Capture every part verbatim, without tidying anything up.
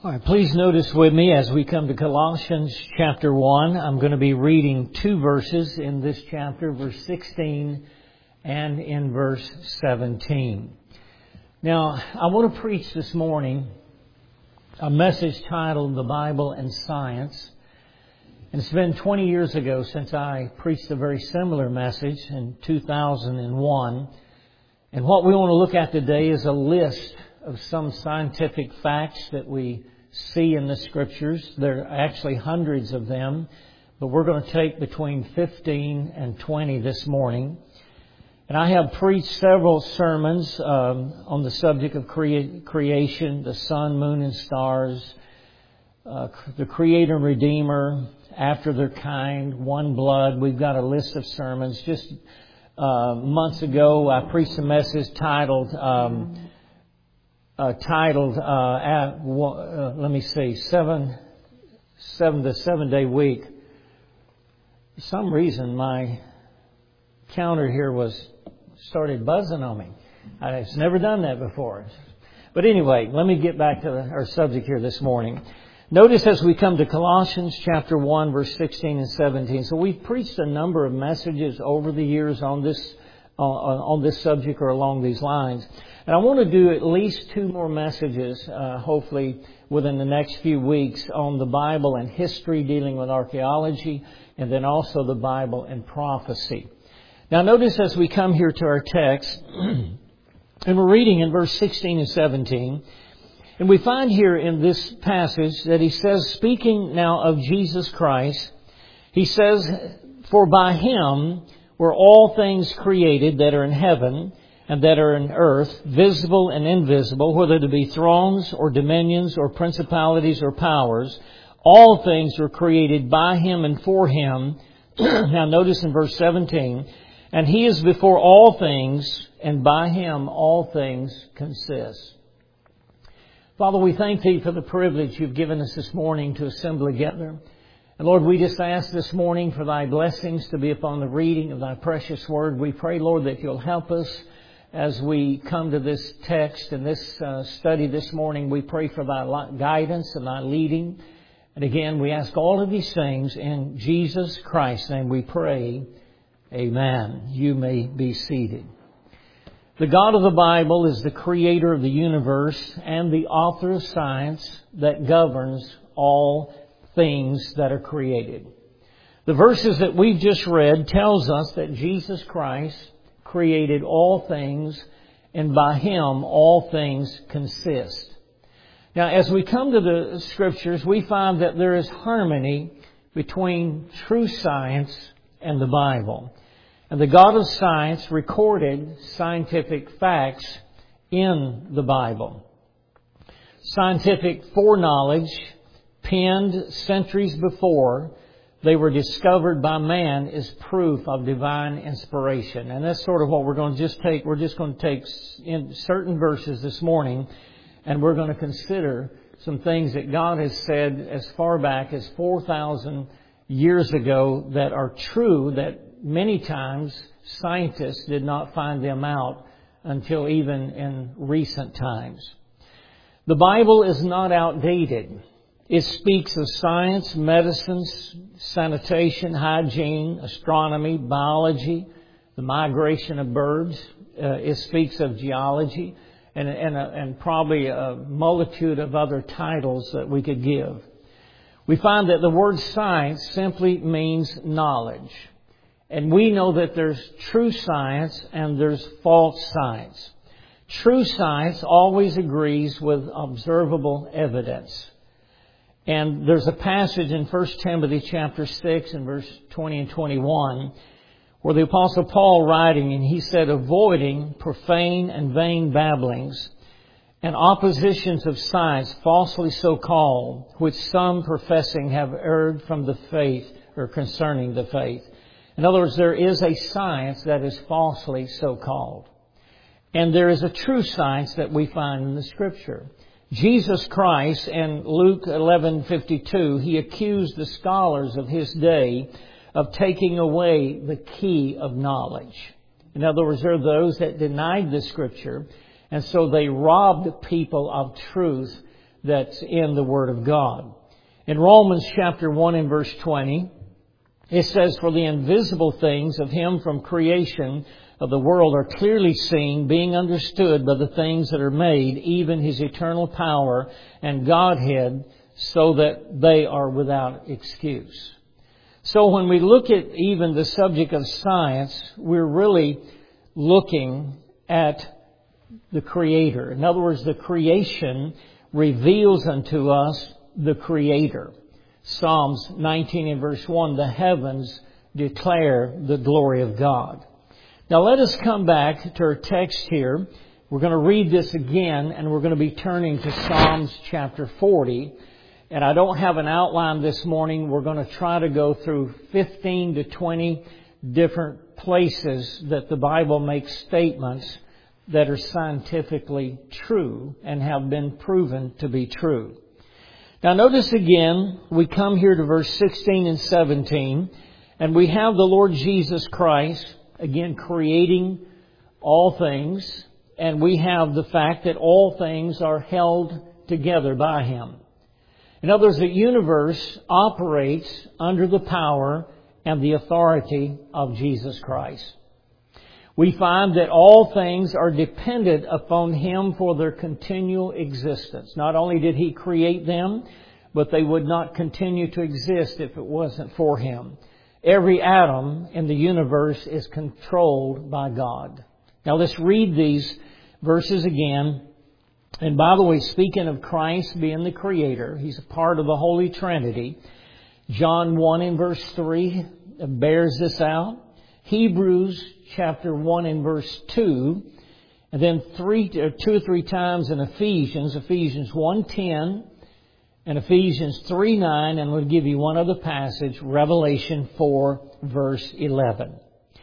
All right, please notice with me as we come to Colossians chapter one, I'm going to be reading two verses in this chapter, verse sixteen and in verse seventeen. Now, I want to preach this morning a message titled The Bible and Science. And it's been twenty years ago since I preached a very similar message in two thousand one. And what we want to look at today is a list of some scientific facts that we see in the Scriptures. There are actually hundreds of them, but we're going to take between fifteen and twenty this morning. And I have preached several sermons um, on the subject of crea- creation, the sun, moon, and stars, uh, the Creator and Redeemer, after their kind, one blood. We've got a list of sermons. Just uh, months ago, I preached a message titled... Um, Uh, titled, uh, at, uh, let me see, seven, seven the seven day week. For some reason, my counter here was started buzzing on me. I've never done that before. But anyway, let me get back to the, our subject here this morning. Notice as we come to Colossians chapter one, verse sixteen and seventeen. So we've preached a number of messages over the years on this uh, on this subject or along these lines. And I want to do at least two more messages, uh, hopefully within the next few weeks, on the Bible and history dealing with archaeology, and then also the Bible and prophecy. Now notice as we come here to our text, and we're reading in verse sixteen and seventeen, and we find here in this passage that he says, speaking now of Jesus Christ, he says, "For by Him were all things created that are in heaven and that are in earth, visible and invisible, whether to be thrones or dominions or principalities or powers. All things were created by Him and for Him." Now notice in verse seventeen, "And He is before all things, and by Him all things consist." Father, we thank Thee for the privilege You've given us this morning to assemble together. And Lord, we just ask this morning for Thy blessings to be upon the reading of Thy precious Word. We pray, Lord, that You'll help us as we come to this text and this uh, study this morning. We pray for Thy guidance and Thy leading. And again, we ask all of these things in Jesus Christ's name we pray. Amen. You may be seated. The God of the Bible is the creator of the universe and the author of science that governs all things that are created. The verses that we've just read tells us that Jesus Christ created all things, and by Him all things consist. Now, as we come to the Scriptures, we find that there is harmony between true science and the Bible. And the God of science recorded scientific facts in the Bible. Scientific foreknowledge, penned centuries before they were discovered by man, is proof of divine inspiration. And that's sort of what we're going to just take. We're just going to take in certain verses this morning, and we're going to consider some things that God has said as far back as four thousand years ago that are true, that many times scientists did not find them out until even in recent times. The Bible is not outdated. It speaks of science, medicine, sanitation, hygiene, astronomy, biology, the migration of birds. Uh, it speaks of geology and, and, a, and probably a multitude of other titles that we could give. We find that the word science simply means knowledge. And we know that there's true science and there's false science. True science always agrees with observable evidence. And there's a passage in First Timothy chapter six and verse twenty and twenty-one where the Apostle Paul writing, and he said, "Avoiding profane and vain babblings and oppositions of science falsely so called, which some professing have erred from the faith," or concerning the faith. In other words, there is a science that is falsely so called. And there is a true science that we find in the Scripture. Jesus Christ in Luke eleven fifty-two, He accused the scholars of His day of taking away the key of knowledge. In other words, there are those that denied the Scripture, and so they robbed people of truth that's in the Word of God. In Romans chapter one and verse twenty, it says, "For the invisible things of Him from creation of the world are clearly seen, being understood by the things that are made, even His eternal power and Godhead, so that they are without excuse." So when we look at even the subject of science, we're really looking at the Creator. In other words, the creation reveals unto us the Creator. Psalms nineteen and verse one, "The heavens declare the glory of God." Now let us come back to our text here. We're going to read this again, and we're going to be turning to Psalms chapter forty. And I don't have an outline this morning. We're going to try to go through fifteen to twenty different places that the Bible makes statements that are scientifically true and have been proven to be true. Now notice again, we come here to verse sixteen and seventeen, and we have the Lord Jesus Christ, again, creating all things, and we have the fact that all things are held together by Him. In other words, the universe operates under the power and the authority of Jesus Christ. We find that all things are dependent upon Him for their continual existence. Not only did He create them, but they would not continue to exist if it wasn't for Him. Every atom in the universe is controlled by God. Now let's read these verses again. And by the way, speaking of Christ being the Creator, He's a part of the Holy Trinity. John one and verse three bears this out. Hebrews chapter one and verse two. And then three, two or three times in Ephesians, Ephesians one ten and Ephesians three nine. And we'll give you one other passage, Revelation four verse eleven.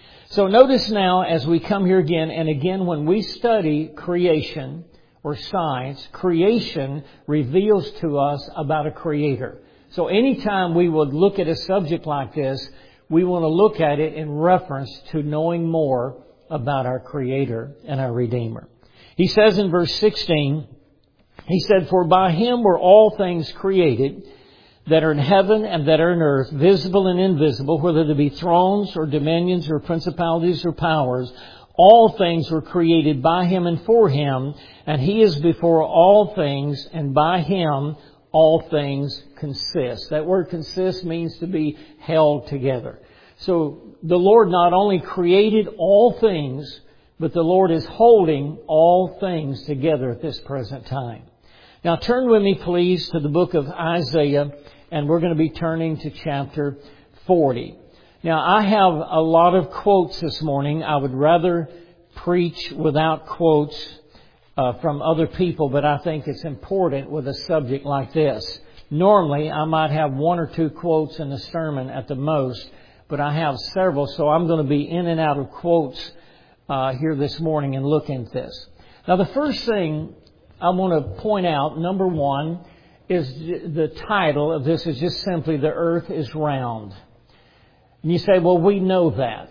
So notice now as we come here again, and again when we study creation or science, creation reveals to us about a Creator. So anytime we would look at a subject like this, we want to look at it in reference to knowing more about our Creator and our Redeemer. He says in verse sixteen, he said, "For by Him were all things created that are in heaven and that are in earth, visible and invisible, whether there be thrones or dominions or principalities or powers. All things were created by Him and for Him, and He is before all things, and by Him all things consist." That word consist means to be held together. So the Lord not only created all things, but the Lord is holding all things together at this present time. Now turn with me please to the book of Isaiah, and we're going to be turning to chapter forty. Now, I have a lot of quotes this morning. I would rather preach without quotes uh, from other people, but I think it's important with a subject like this. Normally, I might have one or two quotes in a sermon at the most, but I have several, so I'm going to be in and out of quotes uh, here this morning and look at this. Now, the first thing I want to point out, number one, is the title of this is just simply "The Earth is Round." And you say, well, we know that.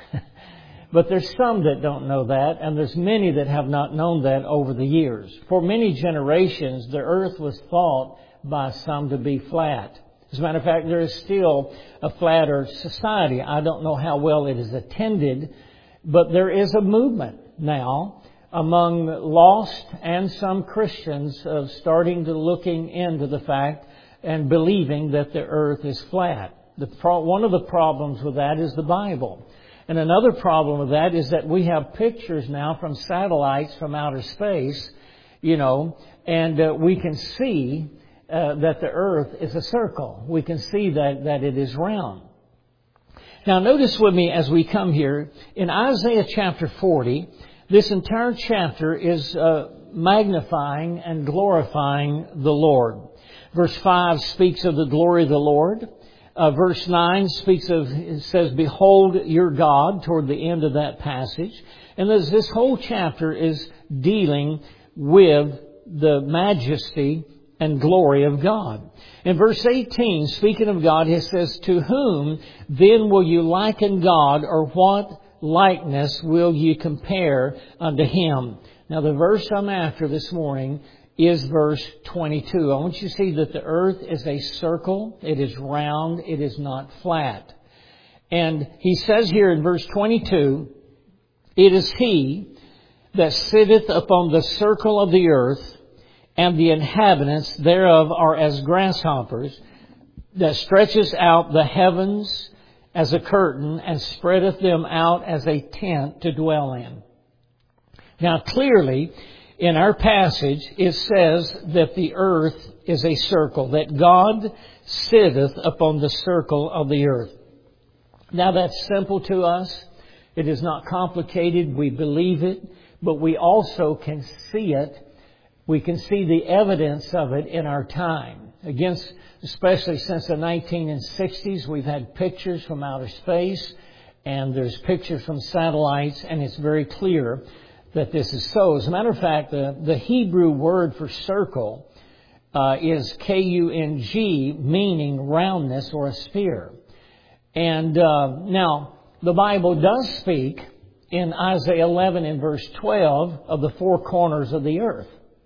But there's some that don't know that, and there's many that have not known that over the years. For many generations, the earth was thought by some to be flat. As a matter of fact, there is still a flat earth society. I don't know how well it is attended, but there is a movement now among lost and some Christians of starting to looking into the fact and believing that the earth is flat. The pro- one of the problems with that is the Bible. And another problem with that is that we have pictures now from satellites from outer space, you know, and uh, we can see uh, that the earth is a circle. We can see that, that it is round. Now notice with me as we come here, in Isaiah chapter forty, this entire chapter is uh, magnifying and glorifying the Lord. Verse five speaks of the glory of the Lord. Uh, verse nine speaks of, it says, "Behold your God," toward the end of that passage. And this, this whole chapter is dealing with the majesty and glory of God. In verse eighteen, speaking of God, it says, "To whom then will you liken God, or what likeness will you compare unto Him?" Now the verse I'm after this morning is verse twenty-two. I want you to see that the earth is a circle. It is round. It is not flat. And he says here in verse twenty-two, it is he that sitteth upon the circle of the earth, and the inhabitants thereof are as grasshoppers, that stretches out the heavens as a curtain, and spreadeth them out as a tent to dwell in. Now clearly, in our passage, it says that the earth is a circle, that God sitteth upon the circle of the earth. Now that's simple to us. It is not complicated. We believe it, but we also can see it. We can see the evidence of it in our time. Again, especially since the nineteen sixties, we've had pictures from outer space, and there's pictures from satellites, and it's very clear that this is so. As a matter of fact, the, the Hebrew word for circle uh, is K U N G, meaning roundness or a sphere. And uh, now, the Bible does speak in Isaiah eleven and verse twelve of the four corners of the earth.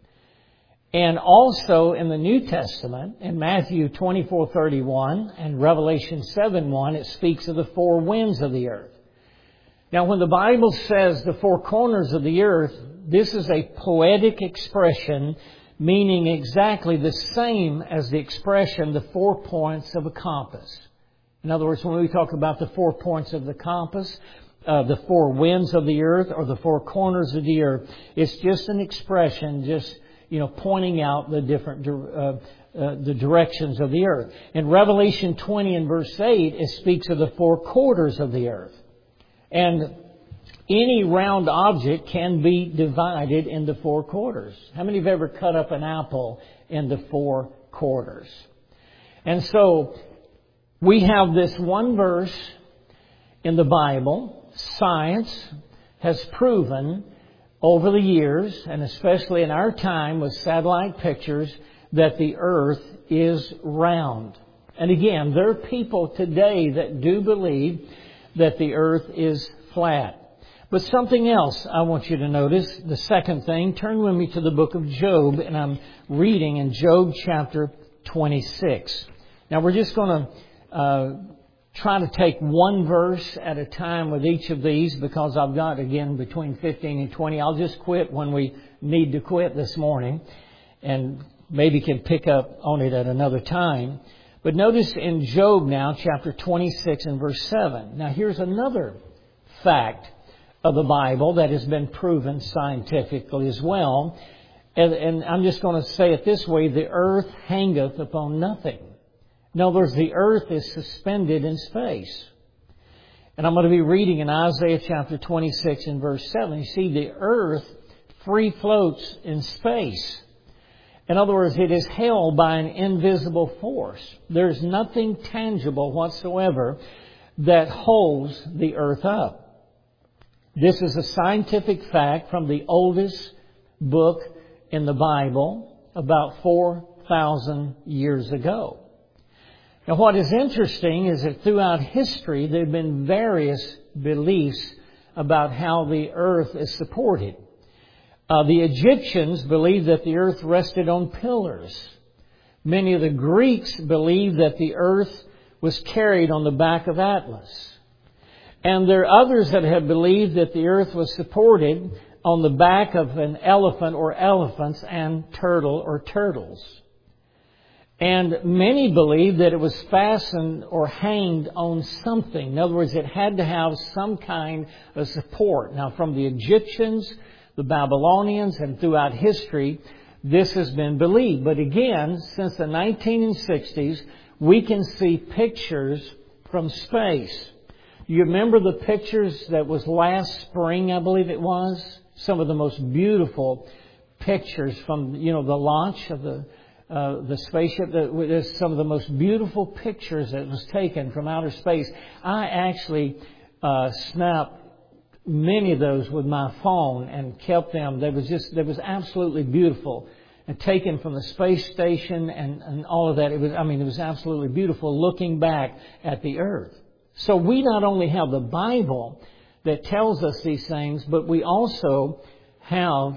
And also in the New Testament, in Matthew twenty-four thirty-one and Revelation seven one, it speaks of the four winds of the earth. Now, when the Bible says the four corners of the earth, this is a poetic expression meaning exactly the same as the expression, the four points of a compass. In other words, when we talk about the four points of the compass, uh, the four winds of the earth, or the four corners of the earth, it's just an expression, just, you know, pointing out the different uh, uh, the directions of the earth. In Revelation twenty and verse eight, it speaks of the four quarters of the earth. And any round object can be divided into four quarters. How many have ever cut up an apple into four quarters? And so we have this one verse in the Bible. Science has proven over the years, and especially in our time with satellite pictures, that the earth is round. And again, there are people today that do believe that the earth is flat. But something else I want you to notice, the second thing, turn with me to the book of Job, and I'm reading in Job chapter twenty-six. Now we're just going to uh, try to take one verse at a time with each of these, because I've got, again, between fifteen and twenty. I'll just quit when we need to quit this morning, and maybe can pick up on it at another time. But notice in Job now, chapter twenty-six and verse seven. Now here's another fact of the Bible that has been proven scientifically as well. And, and I'm just going to say it this way: the earth hangeth upon nothing. In other words, the earth is suspended in space. And I'm going to be reading in Isaiah chapter twenty-six and verse seven. You see, the earth free floats in space. In other words, it is held by an invisible force. There's nothing tangible whatsoever that holds the earth up. This is a scientific fact from the oldest book in the Bible, about four thousand years ago. Now, what is interesting is that throughout history, there have been various beliefs about how the earth is supported. Uh, the Egyptians believed that the earth rested on pillars. Many of the Greeks believed that the earth was carried on the back of Atlas. And there are others that have believed that the earth was supported on the back of an elephant or elephants and turtle or turtles. And many believed that it was fastened or hanged on something. In other words, it had to have some kind of support. Now, from the Egyptians, the Babylonians, and throughout history, this has been believed. But again, since the nineteen sixties, we can see pictures from space. You remember the pictures that was last spring, I believe it was? Some of the most beautiful pictures from, you know, the launch of the uh, the spaceship. There's some of the most beautiful pictures that was taken from outer space. I actually uh, snapped many of those with my phone and kept them. They was just, they was absolutely beautiful, and taken from the space station and, and all of that. It was, I mean, it was absolutely beautiful looking back at the earth. So we not only have the Bible that tells us these things, but we also have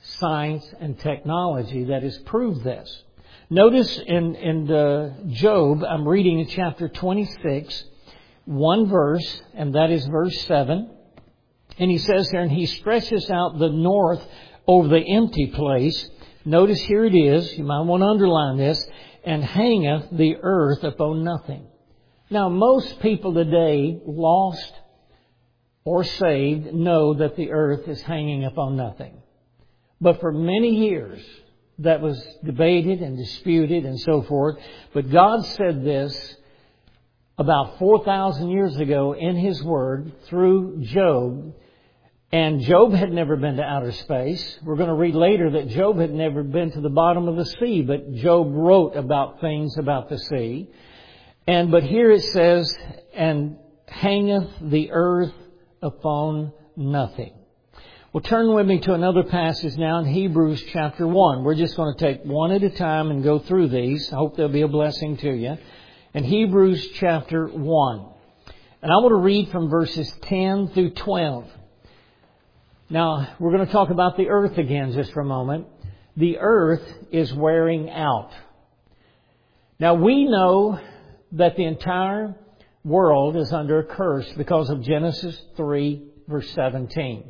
science and technology that has proved this. Notice in, in uh, Job, I'm reading in chapter twenty-six, one verse, and that is verse seven. And he says there, and he stretches out the north over the empty place. Notice here it is, you might want to underline this, and hangeth the earth upon nothing. Now, most people today, lost or saved, know that the earth is hanging upon nothing. But for many years, that was debated and disputed and so forth. But God said this about four thousand years ago in His Word through Job. And Job had never been to outer space. We're going to read later that Job had never been to the bottom of the sea, but Job wrote about things about the sea. And but here it says, and hangeth the earth upon nothing. Well, turn with me to another passage now in Hebrews chapter one. We're just going to take one at a time and go through these. I hope they'll be a blessing to you. In Hebrews chapter one. And I want to read from verses ten through twelve. Now, we're going to talk about the earth again just for a moment. The earth is wearing out. Now, we know that the entire world is under a curse because of Genesis three, verse seventeen.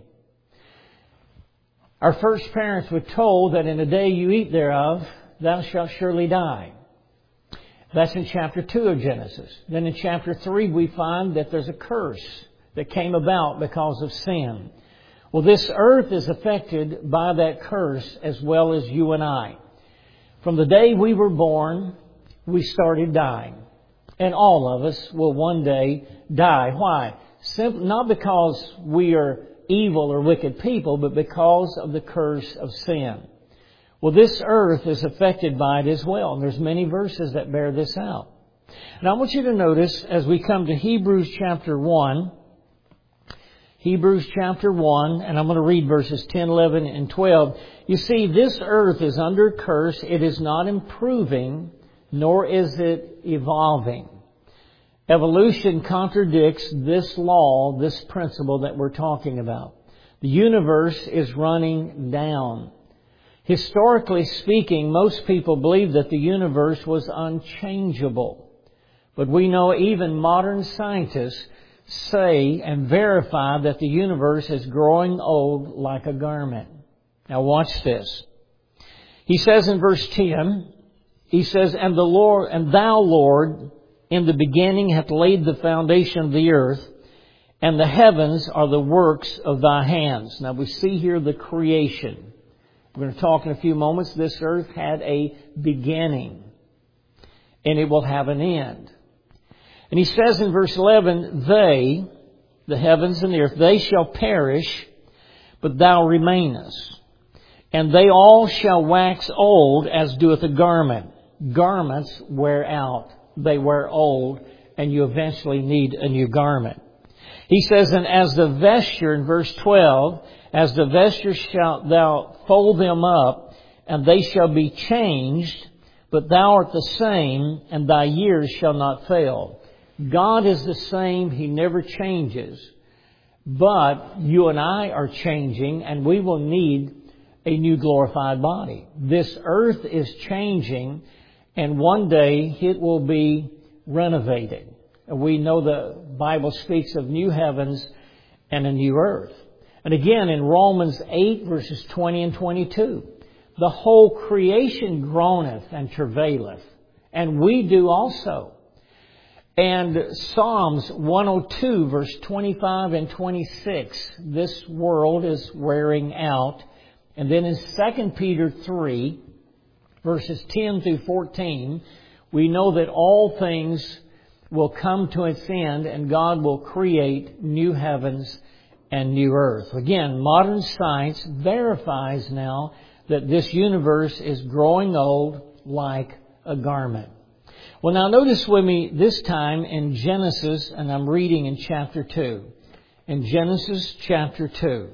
Our first parents were told that in the day you eat thereof, thou shalt surely die. That's in chapter two of Genesis. Then in chapter three, we find that there's a curse that came about because of sin. Well, this earth is affected by that curse as well as you and I. From the day we were born, we started dying. And all of us will one day die. Why? Simply not because we are evil or wicked people, but because of the curse of sin. Well, this earth is affected by it as well. And there's many verses that bear this out. And I want you to notice as we come to Hebrews chapter one, Hebrews chapter one, and I'm going to read verses ten, eleven, and twelve. You see, this earth is under curse. It is not improving, nor is it evolving. Evolution contradicts this law, this principle that we're talking about. The universe is running down. Historically speaking, most people believe that the universe was unchangeable. But we know even modern scientists say and verify that the universe is growing old like a garment. Now watch this. He says in verse ten, he says, And the Lord, and thou, Lord, in the beginning hath laid the foundation of the earth, and the heavens are the works of thy hands. Now we see here the creation. We're going to talk in a few moments. This earth had a beginning, and it will have an end. And he says in verse eleven, They, the heavens and the earth, they shall perish, but thou remainest. And they all shall wax old as doeth a garment. Garments wear out. They wear old, and you eventually need a new garment. He says, And as the vesture, in verse twelve, as the vesture shalt thou fold them up, and they shall be changed, but thou art the same, and thy years shall not fail. God is the same. He never changes. But you and I are changing, and we will need a new glorified body. This earth is changing, and one day it will be renovated. We know the Bible speaks of new heavens and a new earth. And again, in Romans eight, verses twenty and twenty-two, the whole creation groaneth and travaileth, and we do also. And Psalms one oh two, verse twenty-five and twenty-six, this world is wearing out. And then in Second Peter three, verses ten through fourteen, we know that all things will come to its end and God will create new heavens and new earth. Again, modern science verifies now that this universe is growing old like a garment. Well, now notice with me this time in Genesis, and I'm reading in chapter two. In Genesis chapter two.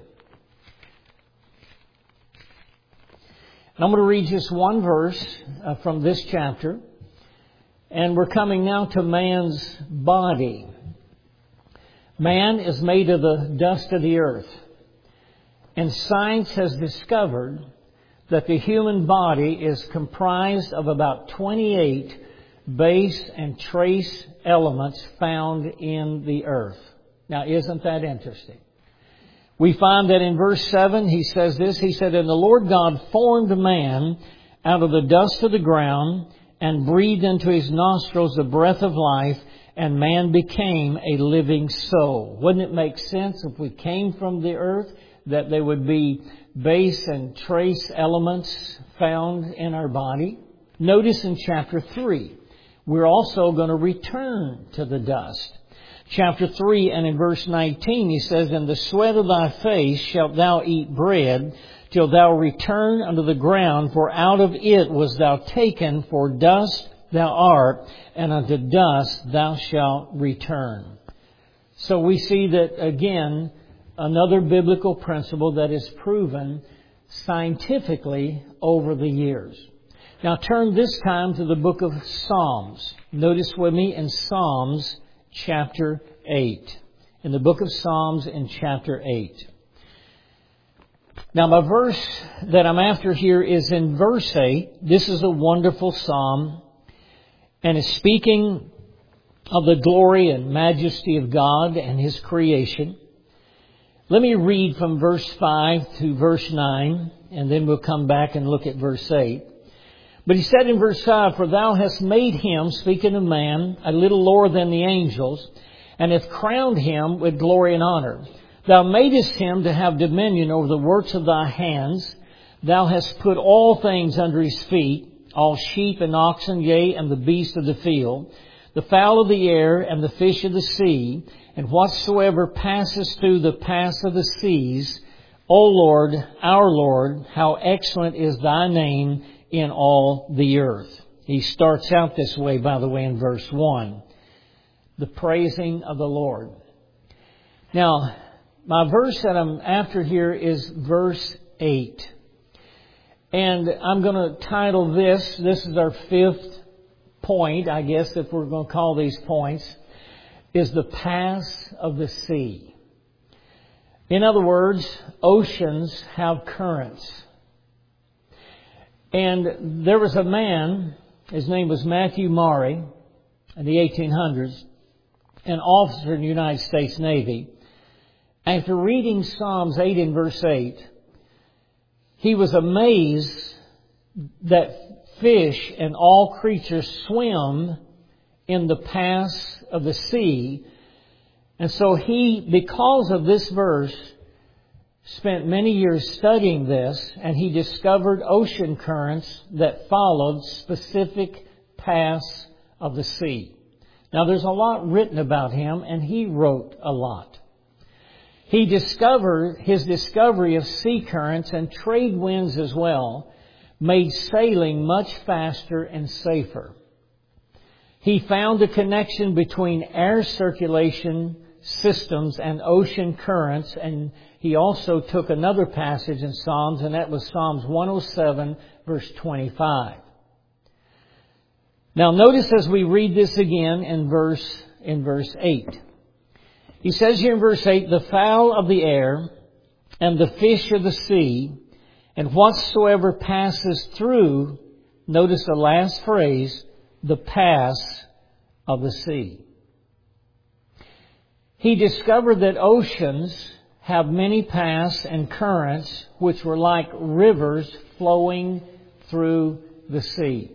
And I'm going to read just one verse uh, from this chapter. And we're coming now to man's body. Man is made of the dust of the earth. And science has discovered that the human body is comprised of about twenty-eight base and trace elements found in the earth. Now, isn't that interesting? We find that in verse seven, he says this. He said, "And the Lord God formed man out of the dust of the ground and breathed into his nostrils the breath of life, and man became a living soul." Wouldn't it make sense if we came from the earth that there would be base and trace elements found in our body? Notice in chapter three, we're also going to return to the dust. Chapter three and in verse nineteen, he says, "In the sweat of thy face shalt thou eat bread, till thou return unto the ground, for out of it was thou taken, for dust thou art, and unto dust thou shalt return." So we see that, again, another biblical principle that is proven scientifically over the years. Now turn this time to the book of Psalms. Notice with me in Psalms chapter eight. In the book of Psalms in chapter eight. Now my verse that I'm after here is in verse eight. This is a wonderful psalm, and it's speaking of the glory and majesty of God and His creation. Let me read from verse five to verse nine, and then we'll come back and look at verse eight. But he said in verse five, "For thou hast made him," speaking of man, "a little lower than the angels, and hast crowned him with glory and honor. Thou madest him to have dominion over the works of thy hands. Thou hast put all things under his feet, all sheep and oxen, yea, and the beasts of the field, the fowl of the air, and the fish of the sea, and whatsoever passes through the paths of the seas. O Lord, our Lord, how excellent is thy name in all the earth." He starts out this way, by the way, in verse one. The praising of the Lord. Now, my verse that I'm after here is verse eight. And I'm going to title this, this is our fifth point, I guess, if we're going to call these points, is the paths of the sea. In other words, oceans have currents. And there was a man, his name was Matthew Maury, in the eighteen hundreds, an officer in the United States Navy. After reading Psalms eight and verse eight, he was amazed that fish and all creatures swim in the paths of the sea. And so he, because of this verse, spent many years studying this, and he discovered ocean currents that followed specific paths of the sea. Now, there's a lot written about him, and he wrote a lot. He discovered, his discovery of sea currents and trade winds as well made sailing much faster and safer. He found a connection between air circulation systems and ocean currents, and he also took another passage in Psalms, and that was Psalms one oh seven, verse twenty-five. Now notice as we read this again in verse in verse eight. He says here in verse eight, "The fowl of the air and the fish of the sea, and whatsoever passes through," notice the last phrase, "the paths of the sea." He discovered that oceans have many paths and currents which were like rivers flowing through the sea.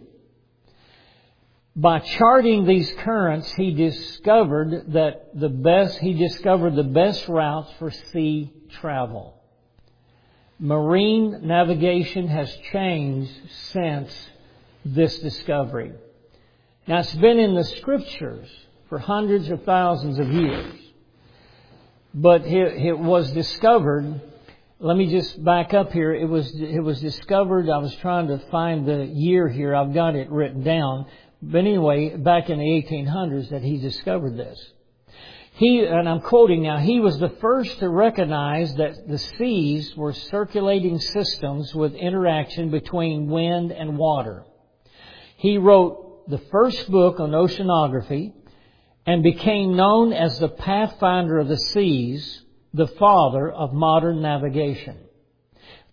By charting these currents, he discovered that the best, he discovered the best routes for sea travel. Marine navigation has changed since this discovery. Now, it's been in the Scriptures for hundreds of thousands of years. But it was discovered, let me just back up here, it was it was discovered, I was trying to find the year here, I've got it written down, but anyway, back in the eighteen hundreds that he discovered this. He, and I'm quoting now, he was the first to recognize that the seas were circulating systems with interaction between wind and water. He wrote the first book on oceanography, and became known as the pathfinder of the seas, the father of modern navigation.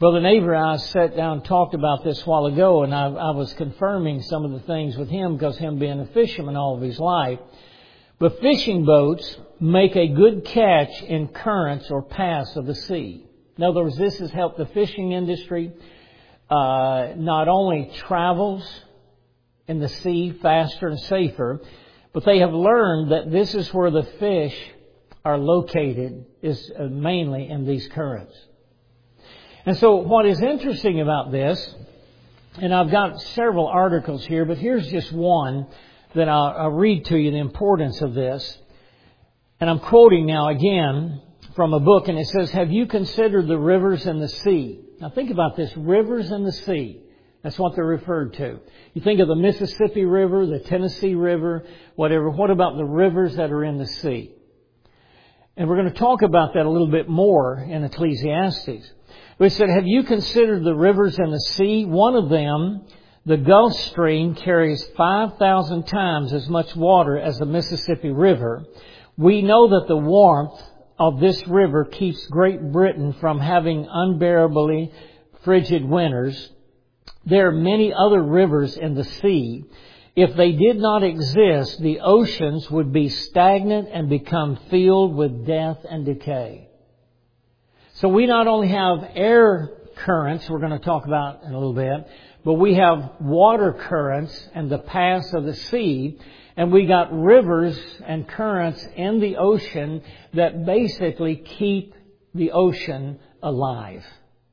Brother Neighbor and I sat down and talked about this a while ago, and I, I was confirming some of the things with him because him being a fisherman all of his life. But fishing boats make a good catch in currents or paths of the sea. In other words, this has helped the fishing industry uh, not only travels in the sea faster and safer, but they have learned that this is where the fish are located, is mainly in these currents. And so what is interesting about this, and I've got several articles here, but here's just one that I'll, I'll read to you the importance of this. And I'm quoting now again from a book, and it says, "Have you considered the rivers and the sea?" Now think about this, rivers and the sea. That's what they're referred to. You think of the Mississippi River, the Tennessee River, whatever. What about the rivers that are in the sea? And we're going to talk about that a little bit more in Ecclesiastes. We said, have you considered the rivers and the sea? One of them, the Gulf Stream, carries five thousand times as much water as the Mississippi River. We know that the warmth of this river keeps Great Britain from having unbearably frigid winters. There are many other rivers in the sea. If they did not exist, the oceans would be stagnant and become filled with death and decay. So we not only have air currents, we're going to talk about in a little bit, but we have water currents and the paths of the sea, and we got rivers and currents in the ocean that basically keep the ocean alive.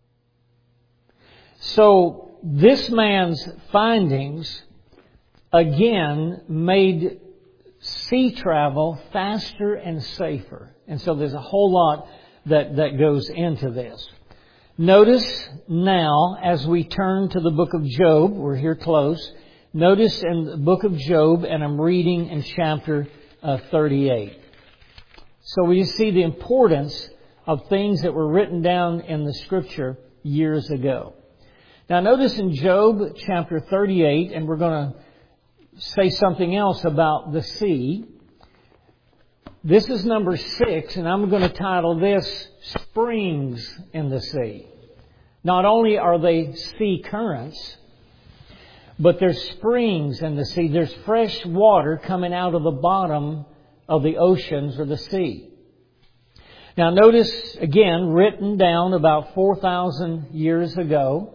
So this man's findings, again, made sea travel faster and safer. And so there's a whole lot that, that goes into this. Notice now, as we turn to the book of Job, we're here close. Notice in the book of Job, and I'm reading in chapter uh, thirty-eight. So we see the importance of things that were written down in the Scripture years ago. Now notice in Job chapter thirty-eight, and we're going to say something else about the sea. This is number six, and I'm going to title this Springs in the Sea. Not only are they sea currents, but there's springs in the sea. There's fresh water coming out of the bottom of the oceans or the sea. Now notice, again, written down about four thousand years ago.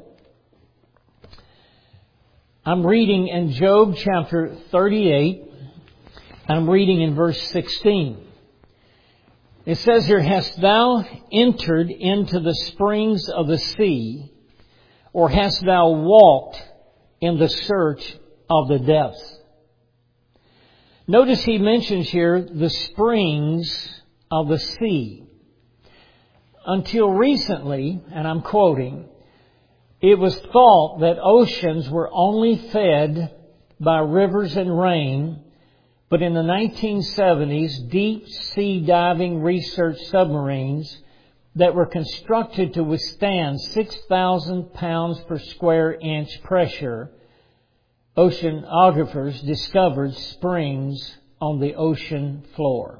I'm reading in Job chapter thirty-eight. I'm reading in verse sixteen. It says here, "Hast thou entered into the springs of the sea, or hast thou walked in the search of the depths?" Notice he mentions here the springs of the sea. Until recently, and I'm quoting, it was thought that oceans were only fed by rivers and rain. But in the nineteen seventies, deep sea diving research submarines that were constructed to withstand six thousand pounds per square inch pressure, oceanographers discovered springs on the ocean floor.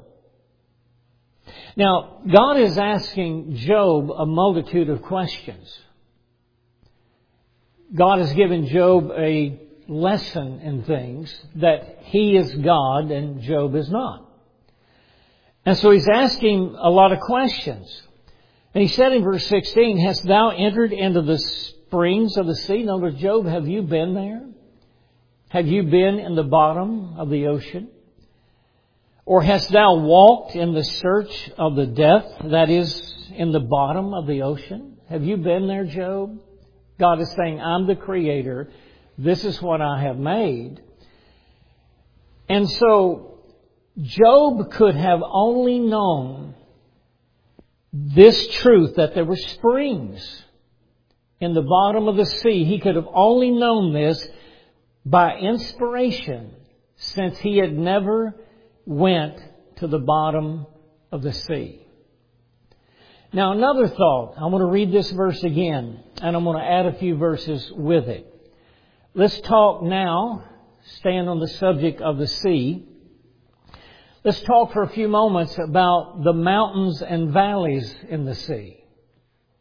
Now, God is asking Job a multitude of questions. God has given Job a lesson in things that he is God and Job is not. And so he's asking a lot of questions. And he said in verse sixteen, "Hast thou entered into the springs of the sea?" In other words, Job, have you been there? Have you been in the bottom of the ocean? Or hast thou walked in the search of the depth, that is, in the bottom of the ocean? Have you been there, Job? God is saying, I'm the Creator. This is what I have made. And so Job could have only known this truth, that there were springs in the bottom of the sea. He could have only known this by inspiration, since he had never went to the bottom of the sea. Now another thought. I want to read this verse again, and I'm going to add a few verses with it. Let's talk now, staying on the subject of the sea. Let's talk for a few moments about the mountains and valleys in the sea.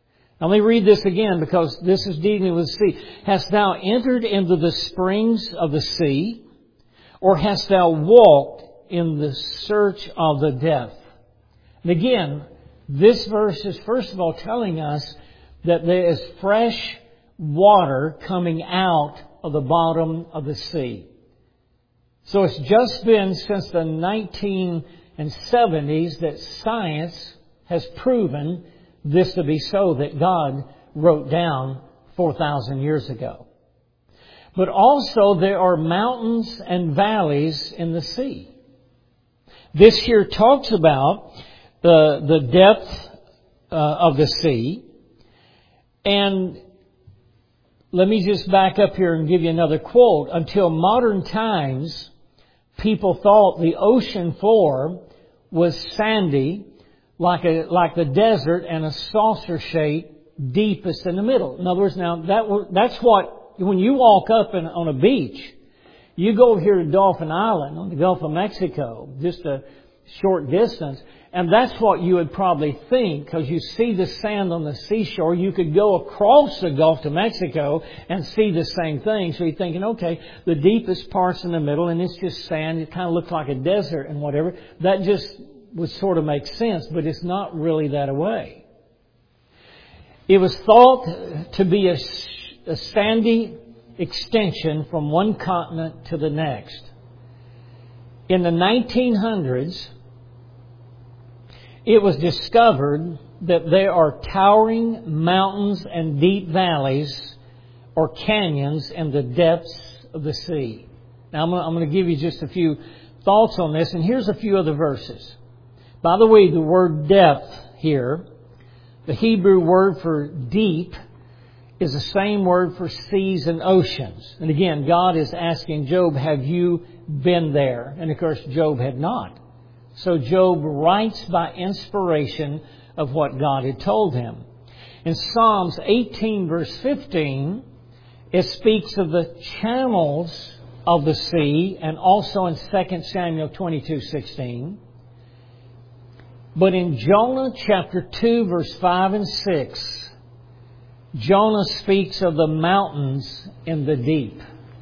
Let me read this again because this is dealing with the sea. Hast thou entered into the springs of the sea, or hast thou walked in the search of the depth? And again, this verse is first of all telling us that there is fresh water coming out of the bottom of the sea. So it's just been since the nineteen seventies that science has proven this to be so, that God wrote down four thousand years ago. But also there are mountains and valleys in the sea. This here talks about the, the depth uh, of the sea. And let me just back up here and give you another quote. Until modern times, people thought the ocean floor was sandy, like a like the desert, and a saucer shape deepest in the middle. In other words, now that that's what, when you walk up in, on a beach, you go over here to Dolphin Island on the Gulf of Mexico, just a short distance, and that's what you would probably think, because you see the sand on the seashore. You could go across the Gulf to Mexico and see the same thing. So you're thinking, okay, the deepest part's in the middle, and it's just sand. It kind of looks like a desert and whatever. That just would sort of make sense, but it's not really that way. It was thought to be a, a sandy extension from one continent to the next. In the nineteen hundreds, it was discovered that there are towering mountains and deep valleys or canyons in the depths of the sea. Now, I'm going, I'm going to give you just a few thoughts on this, and here's a few other verses. By the way, the word depth here, the Hebrew word for deep, is the same word for seas and oceans. And again, God is asking Job, have you been there? And of course, Job had not. So Job writes by inspiration of what God had told him. In Psalms eighteen verse fifteen, it speaks of the channels of the sea, and also in Second Samuel twenty-two sixteen. But in Jonah chapter two verse five and six, Jonah speaks of the mountains in the deep.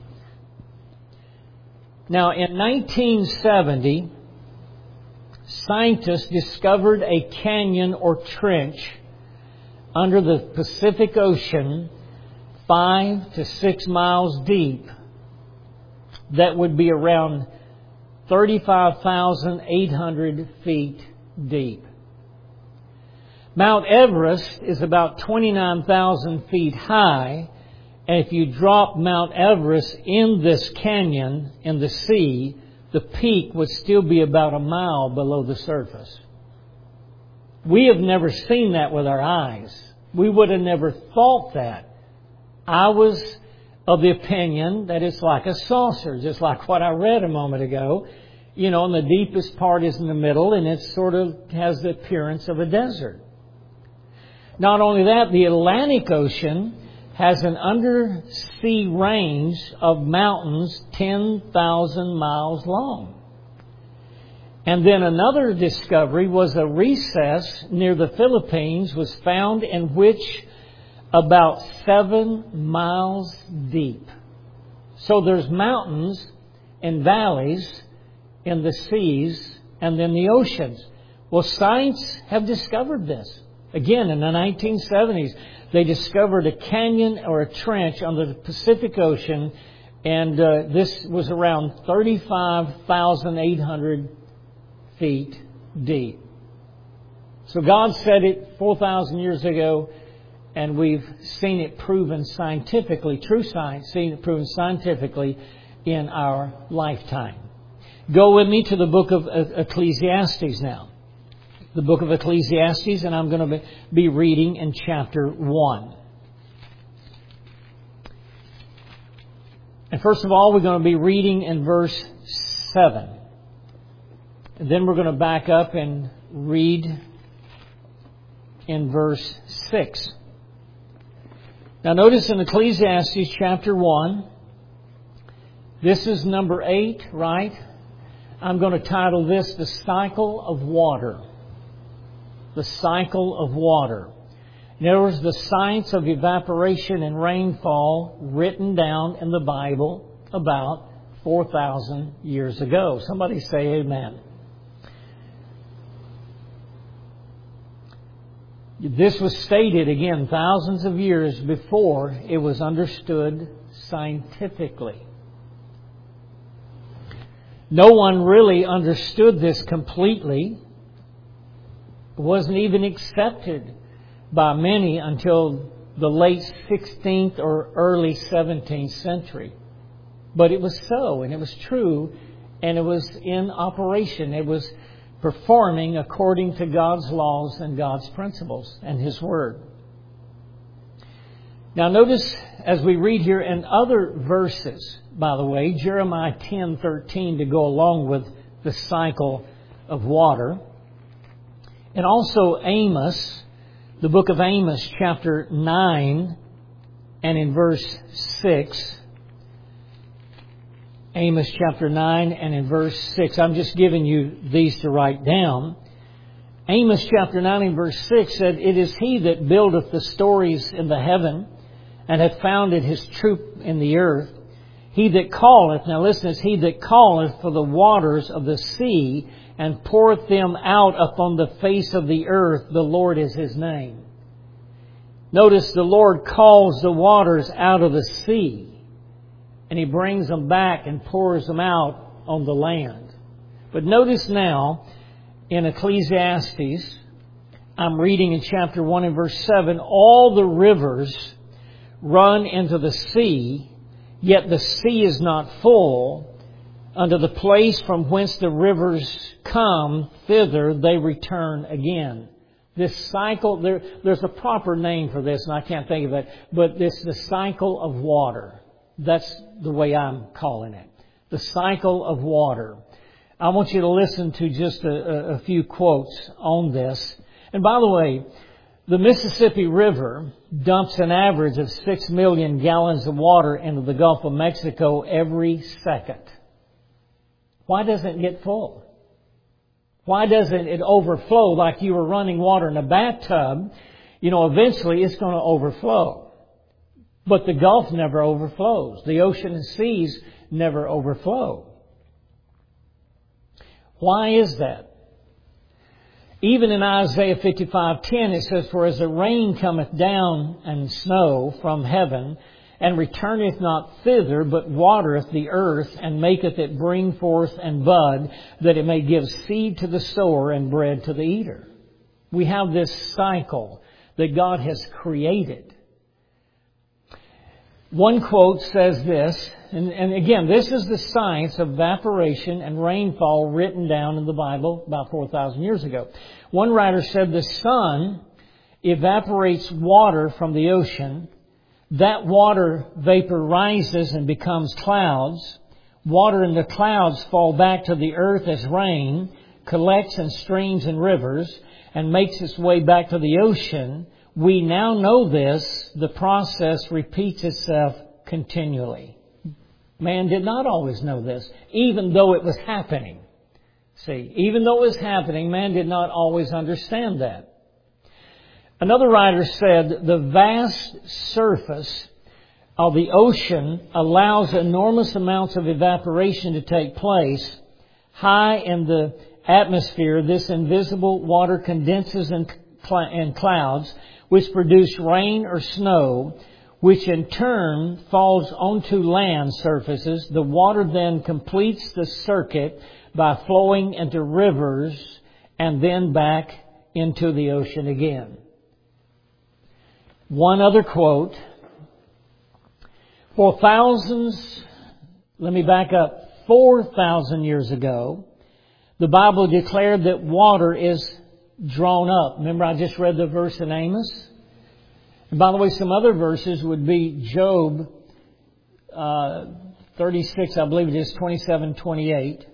Now, in nineteen seventy, scientists discovered a canyon or trench under the Pacific Ocean five to six miles deep that would be around thirty-five thousand eight hundred feet deep. Mount Everest is about twenty-nine thousand feet high, and if you drop Mount Everest in this canyon in the sea, the peak would still be about a mile below the surface. We have never seen that with our eyes. We would have never thought that. I was of the opinion that it's like a saucer, just like what I read a moment ago. You know, and the deepest part is in the middle, and it sort of has the appearance of a desert. Not only that, the Atlantic Ocean has an undersea range of mountains ten thousand miles long. And then another discovery was a recess near the Philippines was found in which about seven miles deep. So there's mountains and valleys in the seas and then the oceans. Well, science have discovered this. Again, in the nineteen seventies, they discovered a canyon or a trench under the Pacific Ocean, and uh, this was around thirty-five thousand eight hundred feet deep. So God said it four thousand years ago, and we've seen it proven scientifically, true science, seen it proven scientifically in our lifetime. Go with me to the book of Ecclesiastes now. The book of Ecclesiastes, and I'm going to be reading in chapter one. And first of all, we're going to be reading in verse seven. And then we're going to back up and read in verse six. Now notice in Ecclesiastes chapter one, this is number eight, right? I'm going to title this The Cycle of Water. The Cycle of Water. There was the science of evaporation and rainfall written down in the Bible about four thousand years ago. Somebody say amen. This was stated, again, thousands of years before it was understood scientifically. No one really understood this completely. It wasn't even accepted by many until the late sixteenth or early seventeenth century. But it was so, and it was true, and it was in operation. It was performing according to God's laws and God's principles and His Word. Now notice as we read here in other verses, by the way, Jeremiah ten thirteen to go along with the cycle of water. And also Amos, the book of Amos chapter nine and in verse six. Amos chapter nine and in verse six. I'm just giving you these to write down. Amos chapter nine and verse six said, "It is He that buildeth the stories in the heaven, and hath founded His troop in the earth. He that calleth," now listen, "is He that calleth for the waters of the sea, and poureth them out upon the face of the earth. The Lord is His name." Notice the Lord calls the waters out of the sea. And He brings them back and pours them out on the land. But notice now, in Ecclesiastes, I'm reading in chapter one and verse seven, "All the rivers run into the sea, yet the sea is not full. Unto the place from whence the rivers come, thither they return again." This cycle, there, there's a proper name for this, and I can't think of it, but it's the cycle of water. That's the way I'm calling it. The cycle of water. I want you to listen to just a, a few quotes on this. And by the way, the Mississippi River dumps an average of six million gallons of water into the Gulf of Mexico every second. Why doesn't it get full? Why doesn't it overflow like you were running water in a bathtub? You know, eventually it's going to overflow. But the Gulf never overflows. The ocean and seas never overflow. Why is that? Even in Isaiah fifty-five ten it says, "For as the rain cometh down and snow from heaven, and returneth not thither, but watereth the earth, and maketh it bring forth and bud, that it may give seed to the sower and bread to the eater." We have this cycle that God has created. One quote says this, and, and again, this is the science of evaporation and rainfall written down in the Bible about four thousand years ago. One writer said the sun evaporates water from the ocean. That water vapor rises and becomes clouds. Water in the clouds fall back to the earth as rain, collects in streams and rivers, and makes its way back to the ocean. We now know this. The process repeats itself continually. Man did not always know this, even though it was happening. See, even though it was happening, man did not always understand that. Another writer said, "The vast surface of the ocean allows enormous amounts of evaporation to take place. High in the atmosphere, this invisible water condenses in, cl- in clouds, which produce rain or snow, which in turn falls onto land surfaces. The water then completes the circuit by flowing into rivers and then back into the ocean again." One other quote. For thousands, let me back up, four thousand years ago, the Bible declared that water is drawn up. Remember I just read the verse in Amos? And by the way, some other verses would be Job uh, thirty-six, I believe it is, twenty-seven, twenty-eight.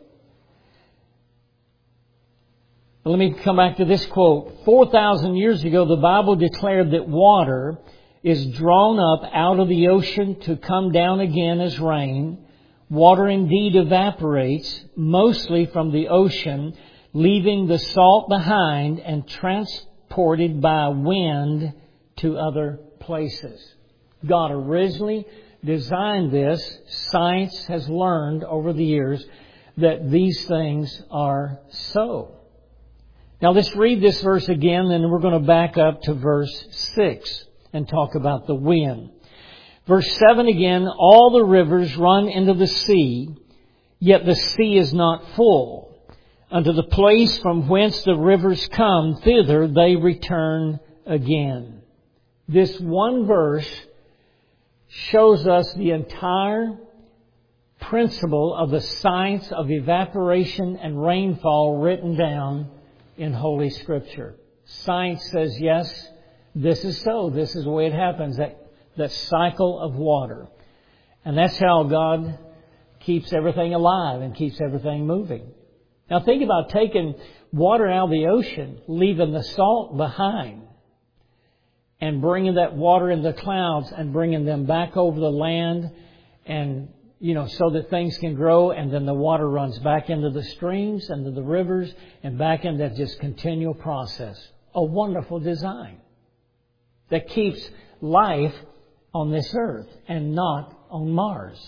But let me come back to this quote. four thousand years ago, the Bible declared that water is drawn up out of the ocean to come down again as rain. Water indeed evaporates, mostly from the ocean, leaving the salt behind and transported by wind to other places. God originally designed this. Science has learned over the years that these things are so. Now let's read this verse again, then we're going to back up to verse six and talk about the wind. Verse seven again, all the rivers run into the sea, yet the sea is not full. Unto the place from whence the rivers come, thither they return again. This one verse shows us the entire principle of the science of evaporation and rainfall written down in Holy Scripture. Science says, yes, this is so. This is the way it happens, that, that cycle of water. And that's how God keeps everything alive and keeps everything moving. Now think about taking water out of the ocean, leaving the salt behind, and bringing that water in the clouds and bringing them back over the land, and you know, so that things can grow, and then the water runs back into the streams, into the rivers, and back into that just continual process. A wonderful design that keeps life on this earth and not on Mars.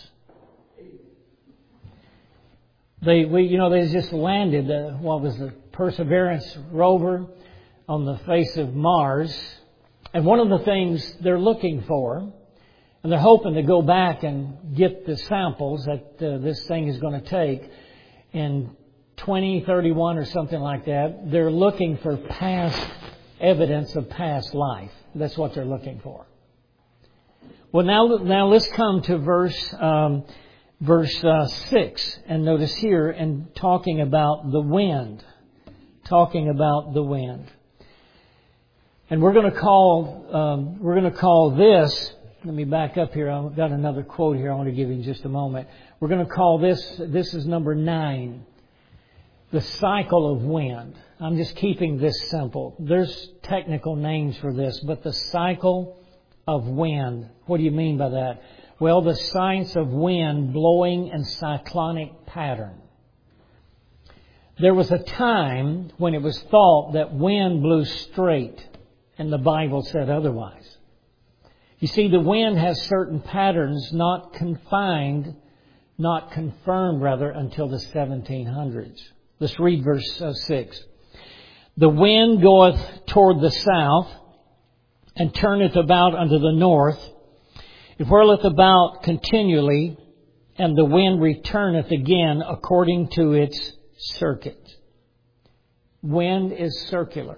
They, we, you know, they just landed, uh, what was the Perseverance rover on the face of Mars. And one of the things they're looking for, and they're hoping to go back and get the samples that uh, this thing is going to take in twenty thirty-one or something like that. They're looking for past evidence of past life. That's what they're looking for. Well, now, now let's come to verse um, verse uh, six, and notice here, and talking about the wind, talking about the wind, and we're going to call um, we're going to call this. Let me back up here. I've got another quote here I want to give you in just a moment. We're going to call this, this is number nine, the cycle of wind. I'm just keeping this simple. There's technical names for this, but the cycle of wind. What do you mean by that? Well, the science of wind blowing in cyclonic pattern. There was a time when it was thought that wind blew straight, and the Bible said otherwise. You see, the wind has certain patterns not confined, not confirmed, rather, until the seventeen hundreds. Let's read verse uh, six. The wind goeth toward the south, and turneth about unto the north. It whirleth about continually, and the wind returneth again according to its circuit. Wind is circular.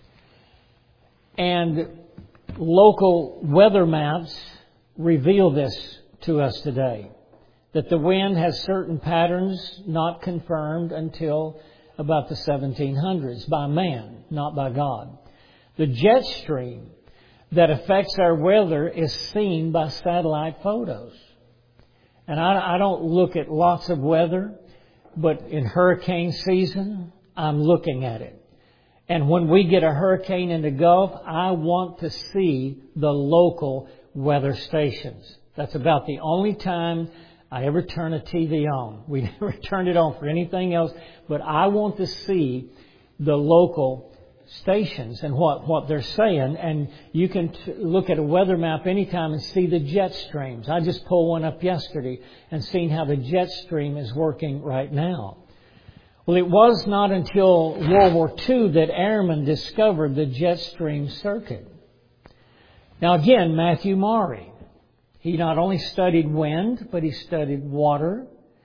And local weather maps reveal this to us today, that the wind has certain patterns not confirmed until about the seventeen hundreds by man, not by God. The jet stream that affects our weather is seen by satellite photos. And I, I don't look at lots of weather, but in hurricane season, I'm looking at it. And when we get a hurricane in the Gulf, I want to see the local weather stations. That's about the only time I ever turn a T V on. We never turned it on for anything else, but I want to see the local stations and what, what they're saying. And you can t- look at a weather map anytime and see the jet streams. I just pulled one up yesterday and seen how the jet stream is working right now. Well, it was not until World War Two that airmen discovered the jet stream circuit. Now again, Matthew Maury, he not only studied wind, but he studied water.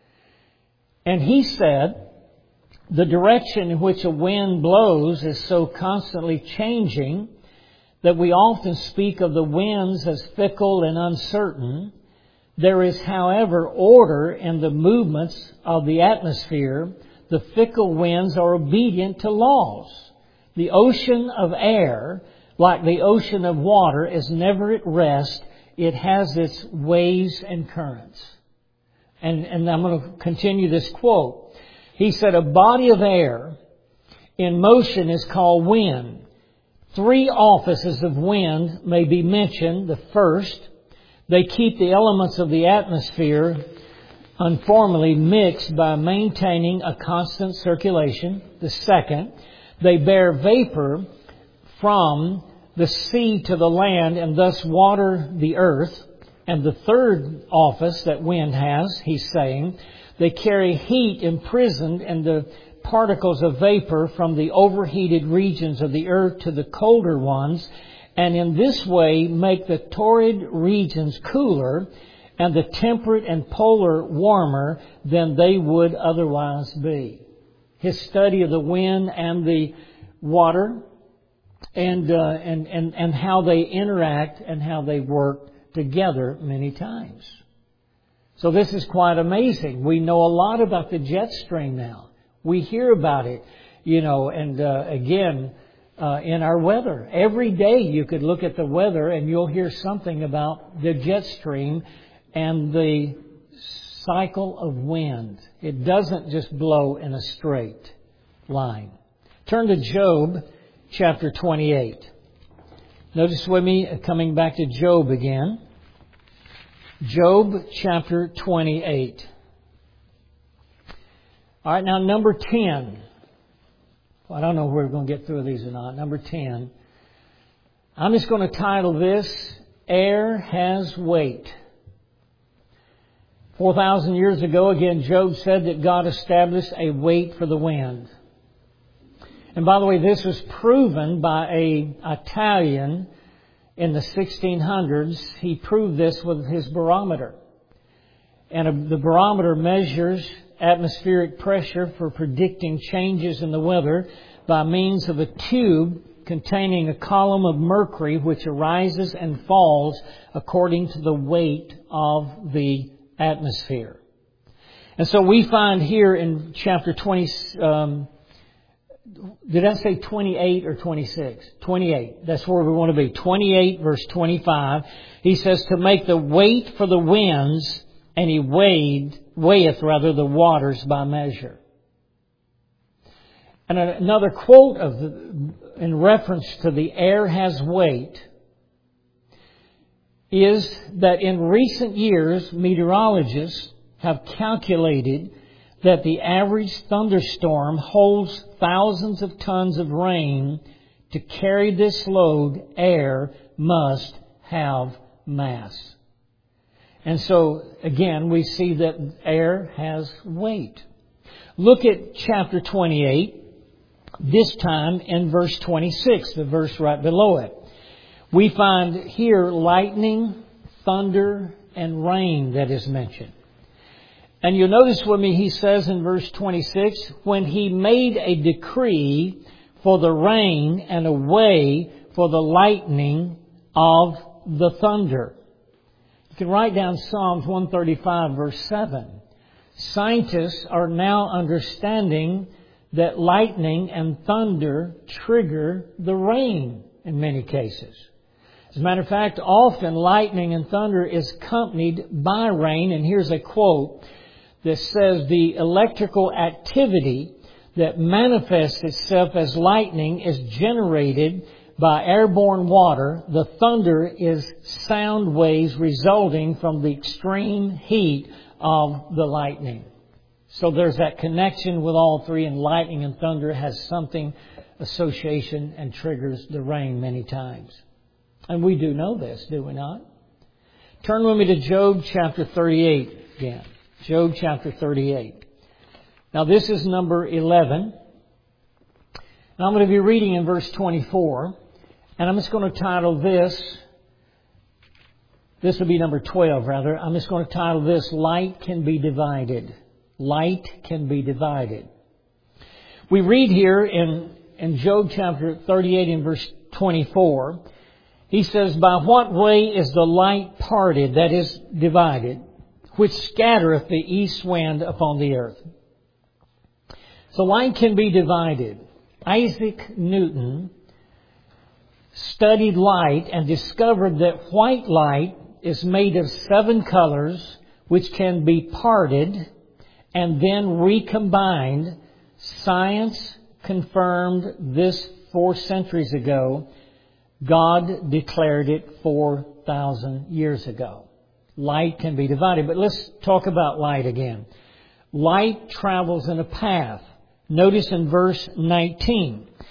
And he said, the direction in which a wind blows is so constantly changing that we often speak of the winds as fickle and uncertain. There is, however, order in the movements of the atmosphere. The fickle winds are obedient to laws. The ocean of air, like the ocean of water, is never at rest. It has its waves and currents. And, and I'm going to continue this quote. He said, a body of air in motion is called wind. Three offices of wind may be mentioned. The first, they keep the elements of the atmosphere uniformly mixed by maintaining a constant circulation. The second, they bear vapor from the sea to the land and thus water the earth. And the third office that wind has, he's saying, they carry heat imprisoned in the particles of vapor from the overheated regions of the earth to the colder ones, and in this way make the torrid regions cooler and the temperate and polar warmer than they would otherwise be. His study of the wind and the water and, uh, and, and, and how they interact and how they work together many times. So this is quite amazing. We know a lot about the jet stream now. We hear about it, you know, and uh, again, uh, in our weather. Every day you could look at the weather and you'll hear something about the jet stream and the cycle of wind. It doesn't just blow in a straight line. Turn to Job chapter twenty-eight. Notice with me, coming back to Job again. Job chapter twenty-eight. All right, now number ten. Well, I don't know if we're going to get through these or not. Number ten. I'm just going to title this, Air Has Weight. four thousand years ago, again, Job said that God established a weight for the wind. And by the way, this was proven by a Italian in the sixteen hundreds. He proved this with his barometer. And the barometer measures atmospheric pressure for predicting changes in the weather by means of a tube containing a column of mercury which arises and falls according to the weight of the atmosphere. And so we find here in chapter twenty, um, did I say twenty-eight or twenty-six? twenty-eight. That's where we want to be. twenty-eight verse twenty-five. He says to make the weight for the winds, and he weighed, weigheth rather the waters by measure. And another quote of the, in reference to the air has weight is that in recent years, meteorologists have calculated that the average thunderstorm holds thousands of tons of rain. To carry this load, air must have mass. And so, again, we see that air has weight. Look at chapter twenty-eight, this time in verse twenty-six, the verse right below it. We find here lightning, thunder, and rain that is mentioned. And you'll notice with me, he says in verse twenty-six, when he made a decree for the rain and a way for the lightning of the thunder. You can write down Psalms one thirty-five verse seven. Scientists are now understanding that lightning and thunder trigger the rain in many cases. As a matter of fact, often lightning and thunder is accompanied by rain. And here's a quote that says the electrical activity that manifests itself as lightning is generated by airborne water. The thunder is sound waves resulting from the extreme heat of the lightning. So there's that connection with all three, and lightning and thunder has something association and triggers the rain many times. And we do know this, do we not? Turn with me to Job chapter thirty-eight again. Job chapter thirty-eight. Now this is number eleven. And I'm going to be reading in verse twenty-four. And I'm just going to title this, this will be number twelve rather. I'm just going to title this, Light Can Be Divided. Light Can Be Divided. We read here in, in Job chapter thirty-eight in verse twenty-four. He says, by what way is the light parted, that is divided, which scattereth the east wind upon the earth? So light can be divided. Isaac Newton studied light and discovered that white light is made of seven colors which can be parted and then recombined. Science confirmed this four centuries ago. God declared it four thousand years ago. Light can be divided. But let's talk about light again. Light travels in a path. Notice in verse nineteen.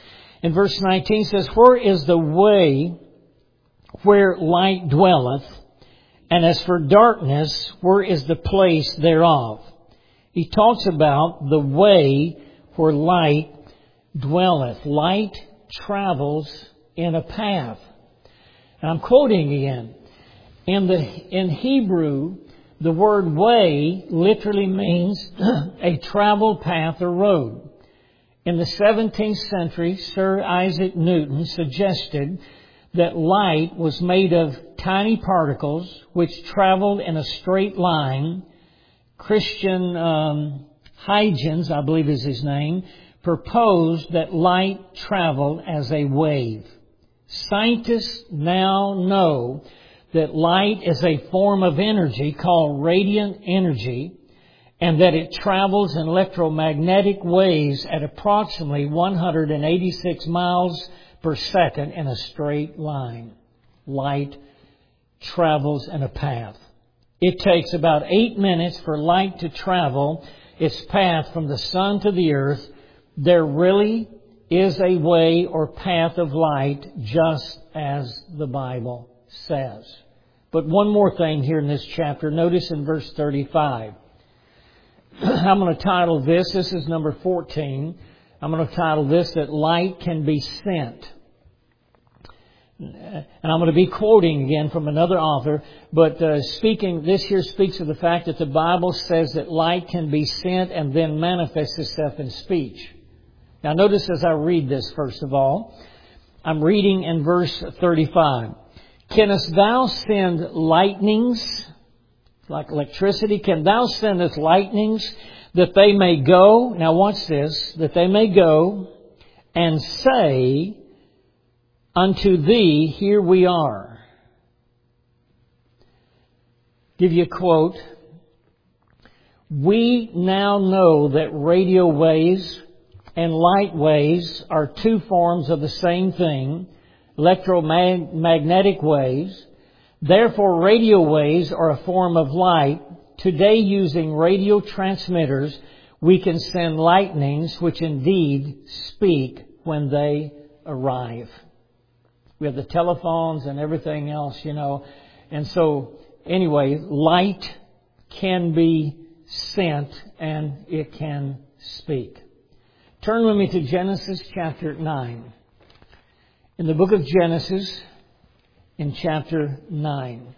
In verse nineteen it says, where is the way where light dwelleth? And as for darkness, where is the place thereof? He talks about the way where light dwelleth. Light travels in a path. And I'm quoting again. In the in Hebrew, the word way literally means a traveled path or road. In the seventeenth century, Sir Isaac Newton suggested that light was made of tiny particles which traveled in a straight line. Christian um, Huygens, I believe is his name, proposed that light traveled as a wave. Scientists now know that light is a form of energy called radiant energy, and that it travels in electromagnetic waves at approximately one hundred eighty-six miles per second in a straight line. Light travels in a path. It takes about eight minutes for light to travel its path from the sun to the earth. There really is a way or path of light, just as the Bible says. But one more thing here in this chapter. Notice in verse thirty-five. I'm going to title this, this is number fourteen. I'm going to title this, that light can be sent. And I'm going to be quoting again from another author, but uh, speaking, this here speaks of the fact that the Bible says that light can be sent and then manifests itself in speech. Now notice as I read this, first of all, I'm reading in verse thirty-five. Canst thou send lightnings, like electricity? Can thou send us lightnings that they may go, now watch this, that they may go and say unto thee, here we are. Give you a quote. We now know that radio waves and light waves are two forms of the same thing, electromagnetic waves. Therefore, radio waves are a form of light. Today, using radio transmitters, we can send lightnings which indeed speak when they arrive. We have the telephones and everything else, you know. And so, anyway, light can be sent and it can speak. Turn with me to Genesis chapter nine. In the book of Genesis, in chapter nine.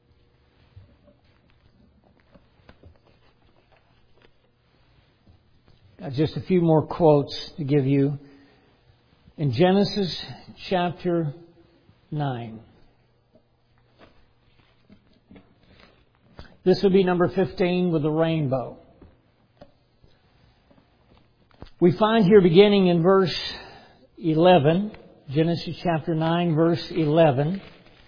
Got just a few more quotes to give you. In Genesis chapter nine. This would be number fifteen with the rainbow. We find here beginning in verse eleven, Genesis chapter nine, verse eleven.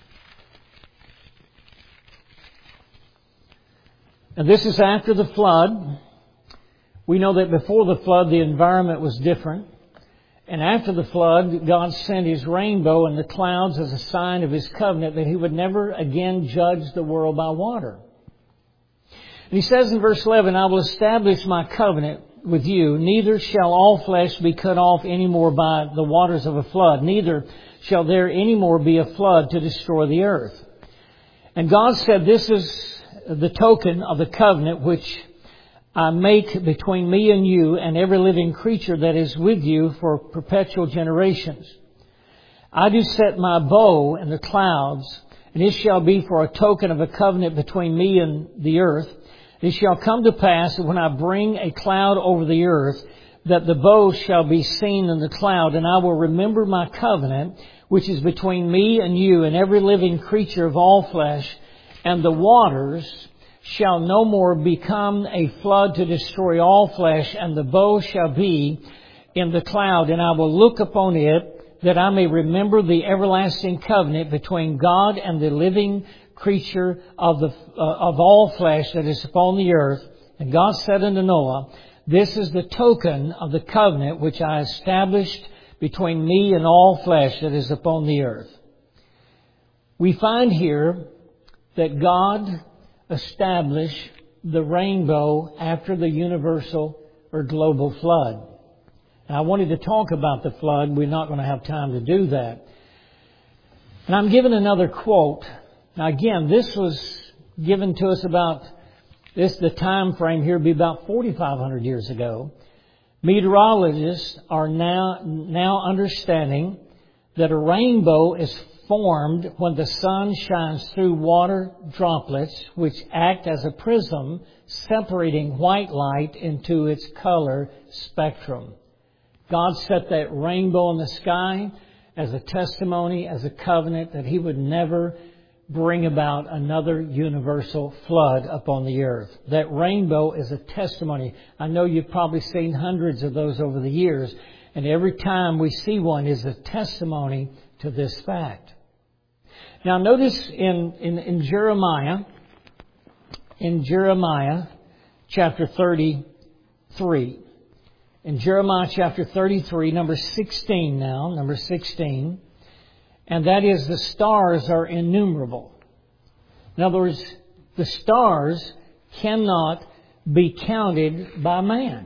And this is after the flood. We know that before the flood, the environment was different. And after the flood, God sent His rainbow and the clouds as a sign of His covenant that He would never again judge the world by water. And He says in verse eleven, I will establish my covenant with you. Neither shall all flesh be cut off any more by the waters of a flood. Neither shall there any more be a flood to destroy the earth. And God said, this is the token of the covenant which I make between me and you and every living creature that is with you for perpetual generations. I do set my bow in the clouds, and it shall be for a token of a covenant between me and the earth. It shall come to pass that when I bring a cloud over the earth, that the bow shall be seen in the cloud, and I will remember my covenant, which is between me and you and every living creature of all flesh, and the waters shall no more become a flood to destroy all flesh, and the bow shall be in the cloud, and I will look upon it, that I may remember the everlasting covenant between God and the living creature of the uh, of all flesh that is upon the earth. And God said unto Noah, this is the token of the covenant which I established between me and all flesh that is upon the earth. We find here that God established the rainbow after the universal or global flood. And I wanted to talk about the flood. We're not going to have time to do that. And I'm given another quote. Now again, this was given to us about, this the time frame here would be about forty-five hundred years ago. Meteorologists are now, now understanding that a rainbow is formed when the sun shines through water droplets which act as a prism, separating white light into its color spectrum. God set that rainbow in the sky as a testimony, as a covenant that He would never bring about another universal flood upon the earth. That rainbow is a testimony. I know you've probably seen hundreds of those over the years, and every time we see one is a testimony to this fact. Now notice in, in, in Jeremiah, in Jeremiah chapter thirty-three. In Jeremiah chapter thirty-three, number sixteen now, number sixteen. And that is, the stars are innumerable. In other words, the stars cannot be counted by man.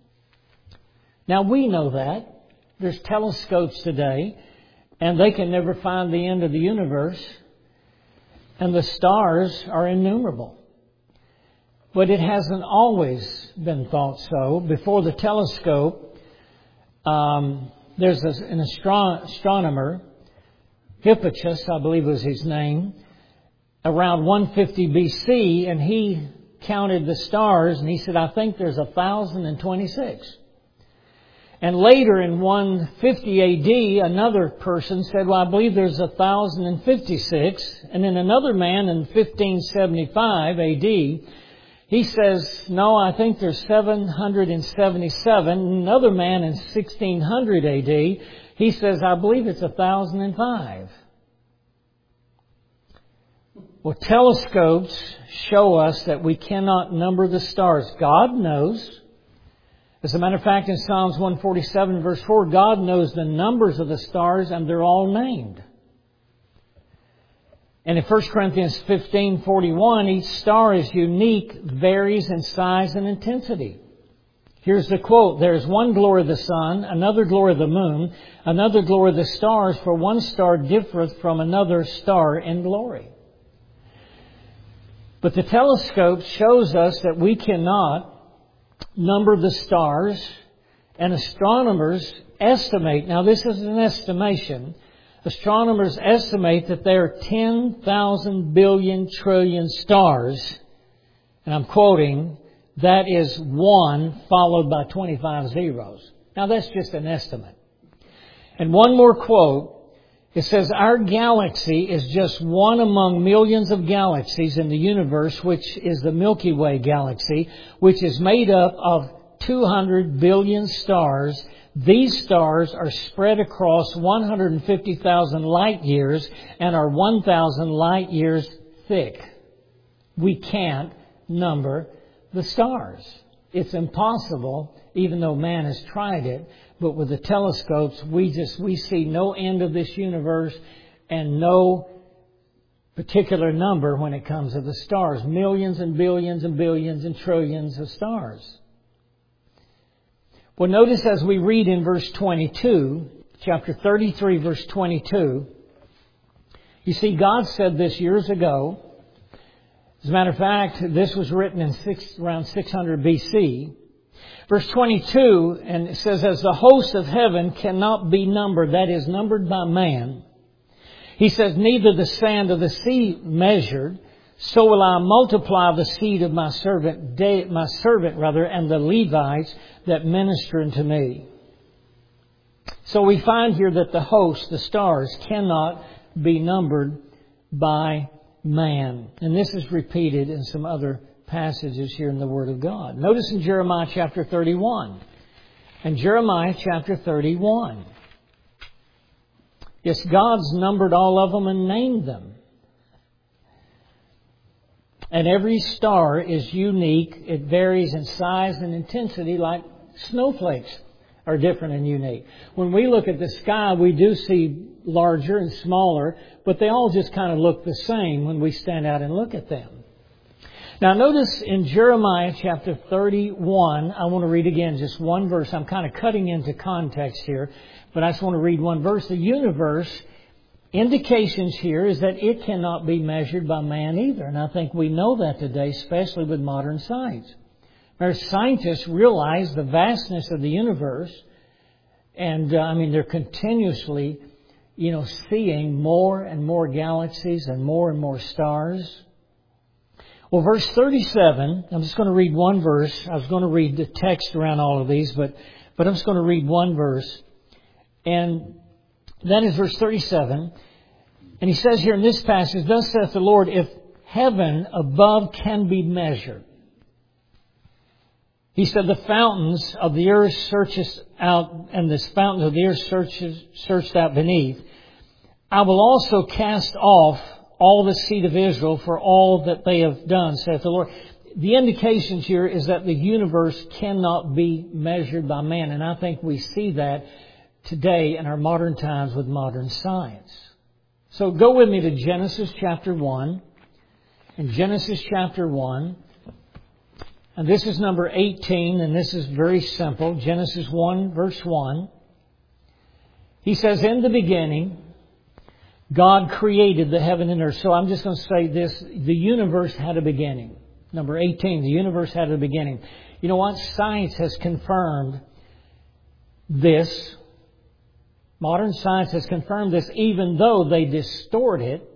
Now we know that. There's telescopes today, and they can never find the end of the universe. And the stars are innumerable. But it hasn't always been thought so. Before the telescope, um, there's an astro- astronomer, Hipparchus, I believe was his name, around one fifty B C, and he counted the stars, and he said, I think there's one thousand twenty-six. And later in one fifty A D, another person said, well, I believe there's one thousand fifty-six. And then another man in fifteen seventy-five A D, he says, no, I think there's seven hundred seventy-seven. Another man in sixteen hundred A D, he says, I believe it's one thousand five. Well, telescopes show us that we cannot number the stars. God knows. As a matter of fact, in Psalms one forty-seven, verse four, God knows the numbers of the stars, and they're all named. And in First Corinthians fifteen forty-one, each star is unique, varies in size and intensity. Here's the quote, there's one glory of the sun, another glory of the moon, another glory of the stars, for one star differeth from another star in glory. But the telescope shows us that we cannot number the stars, and astronomers estimate, now this is an estimation, astronomers estimate that there are ten thousand billion trillion stars, and I'm quoting, that is one followed by twenty-five zeros. Now that's just an estimate. And one more quote. It says, our galaxy is just one among millions of galaxies in the universe, which is the Milky Way galaxy, which is made up of two hundred billion stars. These stars are spread across one hundred fifty thousand light years and are one thousand light years thick. We can't number the stars. It's impossible, even though man has tried it. But with the telescopes, we just we see no end of this universe and no particular number when it comes to the stars. Millions and billions and billions and trillions of stars. Well, notice as we read in verse twenty-two, chapter thirty-three, verse twenty-two, you see, God said this years ago. As a matter of fact, this was written in six, around six hundred B C. Verse twenty-two, and it says, as the hosts of heaven cannot be numbered, that is, numbered by man. He says, neither the sand of the sea measured, so will I multiply the seed of my servant, my servant rather, and the Levites that minister unto me. So we find here that the hosts, the stars, cannot be numbered by man. And this is repeated in some other passages here in the Word of God. Notice in Jeremiah chapter thirty-one. In Jeremiah chapter thirty-one. Yes, God's numbered all of them and named them. And every star is unique. It varies in size and intensity like snowflakes are different and unique. When we look at the sky, we do see larger and smaller, but they all just kind of look the same when we stand out and look at them. Now notice in Jeremiah chapter thirty-one, I want to read again just one verse. I'm kind of cutting into context here, but I just want to read one verse. The universe, indications here is that it cannot be measured by man either. And I think we know that today, especially with modern science. Where scientists realize the vastness of the universe, and uh, I mean they're continuously, you know, seeing more and more galaxies and more and more stars. Well, verse thirty-seven, I'm just going to read one verse. I was going to read the text around all of these, but, but I'm just going to read one verse. And that is verse thirty-seven. And he says here in this passage, "Thus saith the Lord, if heaven above can be measured." He said, "The fountains of the earth searchest out, and the fountains of the earth searches, searched out beneath. I will also cast off all the seed of Israel for all that they have done, saith the Lord." The indications here is that the universe cannot be measured by man. And I think we see that today in our modern times with modern science. So go with me to Genesis chapter one. In Genesis chapter one, and this is number eighteen, and this is very simple. Genesis one, verse one. He says, "In the beginning, God created the heaven and earth." So I'm just going to say this. The universe had a beginning. Number eighteen, the universe had a beginning. You know what? Science has confirmed this. Modern science has confirmed this, even though they distort it.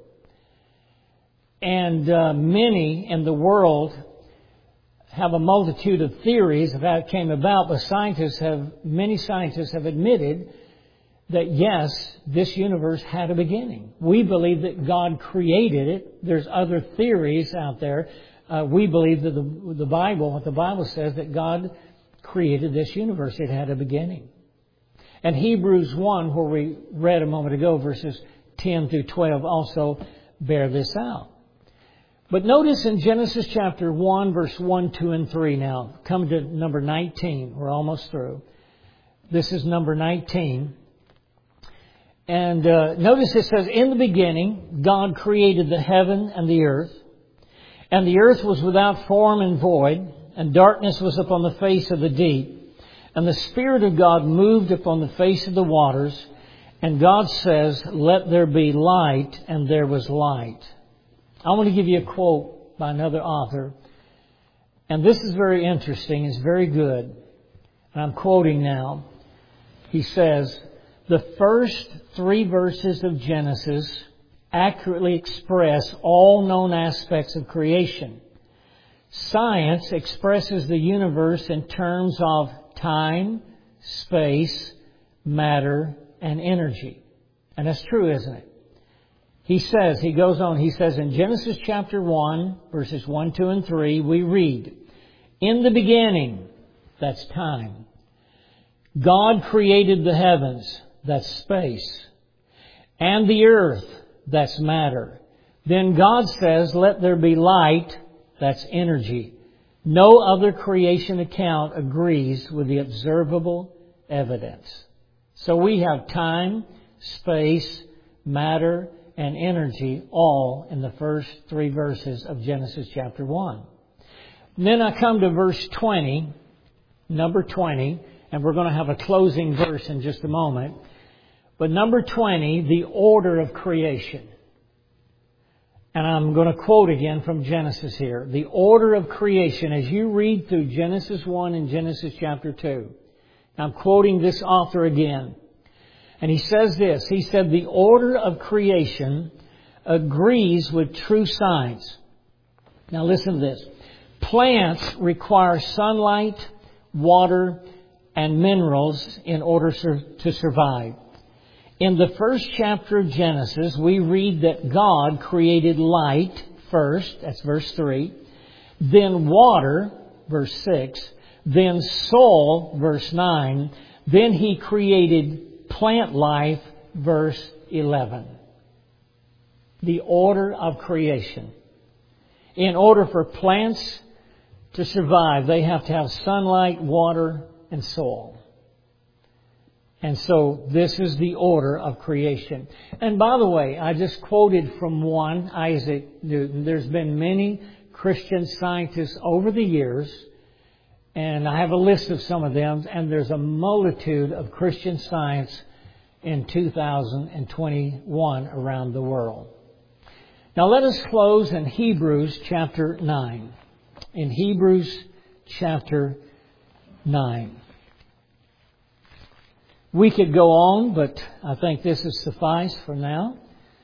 And uh, many in the world have a multitude of theories of how it came about. But scientists have, many scientists have admitted that yes, this universe had a beginning. We believe that God created it. There's other theories out there. Uh, we believe that the, the Bible, what the Bible says, that God created this universe. It had a beginning. And Hebrews one, where we read a moment ago, verses ten through twelve, also bear this out. But notice in Genesis chapter one, verse one, two, and three now. Come to number nineteen. We're almost through. This is number nineteen. And uh, notice it says, "In the beginning, God created the heaven and the earth. And the earth was without form and void, and darkness was upon the face of the deep. And the Spirit of God moved upon the face of the waters. And God says, let there be light, and there was light." I want to give you a quote by another author. And this is very interesting. It's very good. And I'm quoting now. He says, "The first three verses of Genesis accurately express all known aspects of creation. Science expresses the universe in terms of time, space, matter, and energy." And that's true, isn't it? He says, he goes on, he says in Genesis chapter one, verses one, two, and three, we read, "In the beginning," that's time, "God created the heavens," that's space, "and the earth," that's matter. "Then God says, let there be light," that's energy. No other creation account agrees with the observable evidence. So we have time, space, matter, and energy all in the first three verses of Genesis chapter one. And then I come to verse twenty, number twenty, and we're going to have a closing verse in just a moment. But number twenty, the order of creation. And I'm going to quote again from Genesis here. The order of creation, as you read through Genesis one and Genesis chapter two. I'm quoting this author again. And he says this. He said, "The order of creation agrees with true science." Now listen to this. "Plants require sunlight, water, and minerals in order to survive. In the first chapter of Genesis, we read that God created light first, that's verse three, then water, verse six, then soul, verse nine, then He created plant life, verse eleven. The order of creation. In order for plants to survive, they have to have sunlight, water, and soil. And so this is the order of creation. And by the way, I just quoted from one, Isaac Newton. There's been many Christian scientists over the years, and I have a list of some of them, and there's a multitude of Christian science in two thousand twenty-one around the world. Now let us close in Hebrews chapter nine. In Hebrews chapter nine. We could go on, but I think this is suffice for now.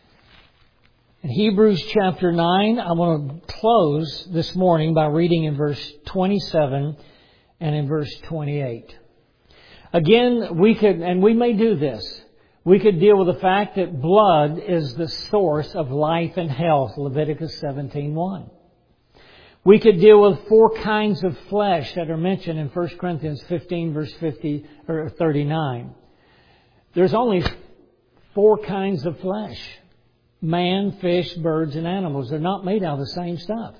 In Hebrews chapter nine, I want to close this morning by reading in verse twenty-seven and in verse twenty-eight. Again, we could, and we may do this, we could deal with the fact that blood is the source of life and health, Leviticus seventeen one. We could deal with four kinds of flesh that are mentioned in First Corinthians fifteen, verse fifty or thirty-nine. There's only four kinds of flesh: man, fish, birds, and animals. They're not made out of the same stuff.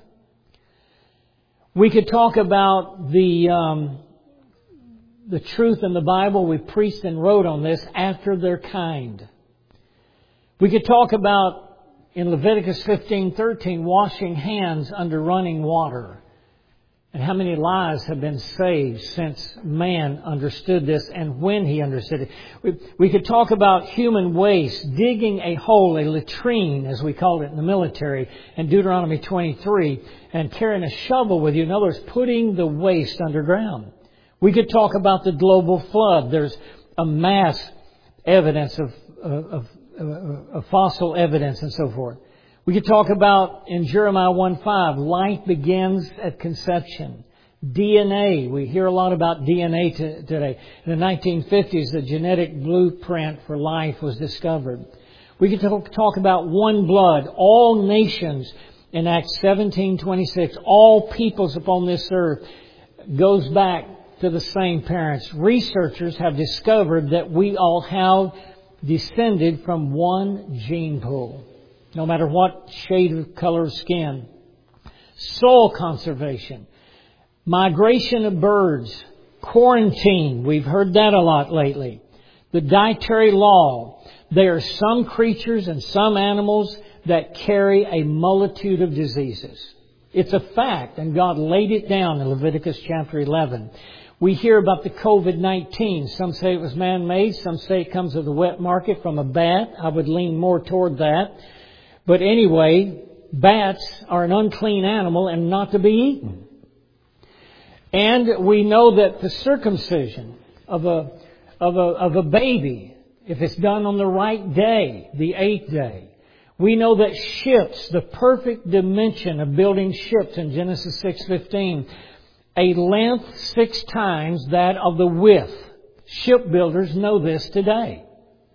We could talk about the um, the truth in the Bible. We preached and wrote on this, after their kind. We could talk about, in Leviticus fifteen thirteen, washing hands under running water, and how many lives have been saved since man understood this and when he understood it. We, we could talk about human waste, digging a hole, a latrine, as we called it in the military, in Deuteronomy twenty-three, and carrying a shovel with you. In other words, putting the waste underground. We could talk about the global flood. There's a mass evidence of, of, of Of fossil evidence and so forth. We could talk about in Jeremiah one five, life begins at conception. D N A, we hear a lot about D N A t- today. In the nineteen fifties, the genetic blueprint for life was discovered. We could talk, talk about one blood, all nations in Acts seventeen twenty-six, all peoples upon this earth, goes back to the same parents. Researchers have discovered that we all have descended from one gene pool, no matter what shade of color of skin. Soil conservation, migration of birds, quarantine, we've heard that a lot lately. The dietary law, there are some creatures and some animals that carry a multitude of diseases. It's a fact, and God laid it down in Leviticus chapter eleven. We hear about the covid nineteen. Some say it was man-made. Some say it comes of the wet market from a bat. I would lean more toward that. But anyway, bats are an unclean animal and not to be eaten. And we know that the circumcision of a, of a, of a baby, if it's done on the right day, the eighth day. We know that ships, the perfect dimension of building ships in Genesis six fifteen, a length six times that of the width. Shipbuilders know this today.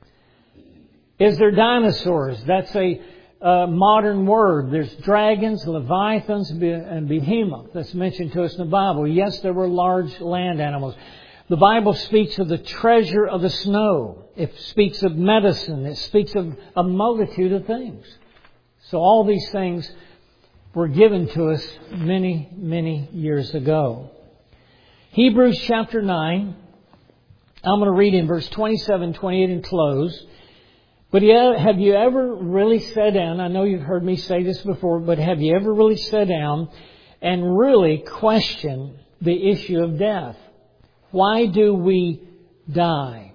Is there dinosaurs? That's a uh, modern word. There's dragons, leviathans, and behemoth that's mentioned to us in the Bible. Yes, there were large land animals. The Bible speaks of the treasure of the snow. It speaks of medicine. It speaks of a multitude of things. So all these things were given to us many, many years ago. Hebrews chapter nine, I'm going to read in verse twenty-seven, twenty-eight and close. But have you ever really sat down, I know you've heard me say this before, but have you ever really sat down and really questioned the issue of death? Why do we die?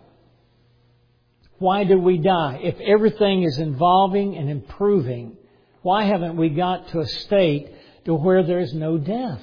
Why do we die? If everything is evolving and improving, why haven't we got to a state to where there is no death?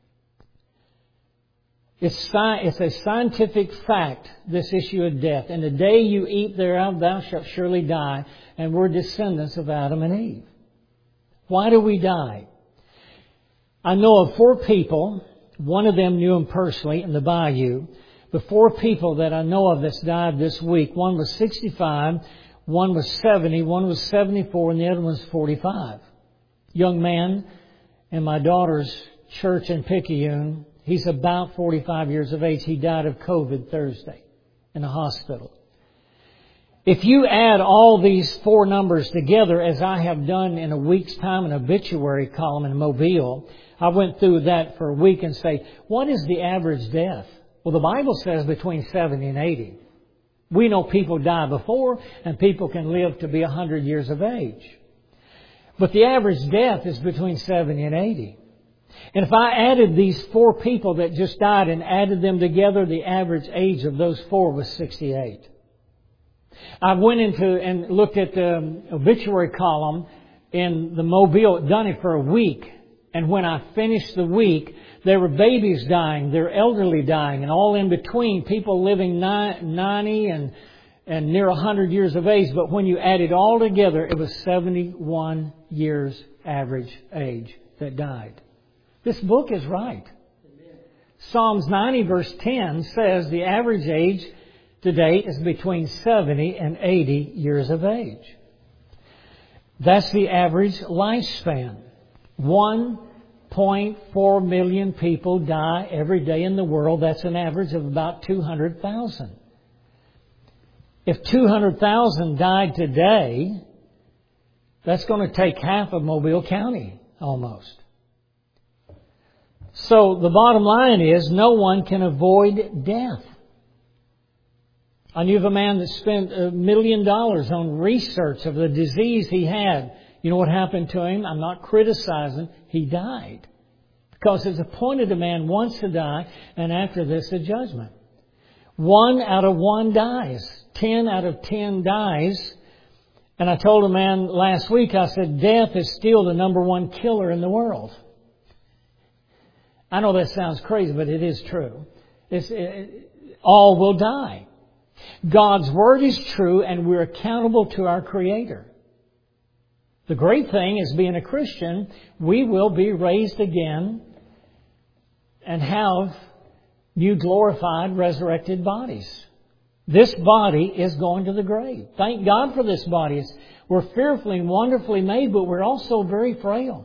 It's, sci- it's a scientific fact, this issue of death. And the day you eat thereof, thou shalt surely die. And we're descendants of Adam and Eve. Why do we die? I know of four people, one of them knew him personally in the Bayou. The four people that I know of that's died this week, one was sixty-five, one was seventy, one was seventy-four, and the other one's forty-five. Young man in my daughter's church in Picayune, he's about forty-five years of age. He died of COVID Thursday in a hospital. If you add all these four numbers together, as I have done in a week's time, an obituary column in Mobile, I went through that for a week and say, what is the average death? Well, the Bible says between seventy and eighty. We know people die before, and people can live to be one hundred years of age. But the average death is between seventy and eighty. And if I added these four people that just died and added them together, the average age of those four was sixty-eight. I went into and looked at the obituary column in the Mobile, done it for a week. And when I finished the week, there were babies dying, there were elderly dying, and all in between, people living ninety and, and near one hundred years of age. But when you add it all together, it was seventy-one years average age that died. This book is right. Psalms ninety verse ten says the average age today is between seventy and eighty years of age. That's the average lifespan. one point four million people die every day in the world. That's an average of about two hundred thousand. If two hundred thousand died today, that's going to take half of Mobile County almost. So the bottom line is no one can avoid death. I knew of a man that spent a million dollars on research of the disease he had. You know what happened to him? I'm not criticizing. He died. Because it's appointed a man once to die, and after this a judgment. One out of one dies. Ten out of ten dies. And I told a man last week, I said, death is still the number one killer in the world. I know that sounds crazy, but it is true. It's, it, all will die. God's Word is true, and we're accountable to our Creator. The great thing is, being a Christian, we will be raised again and have new glorified, resurrected bodies. This body is going to the grave. Thank God for this body. It's, we're fearfully and wonderfully made, but we're also very frail.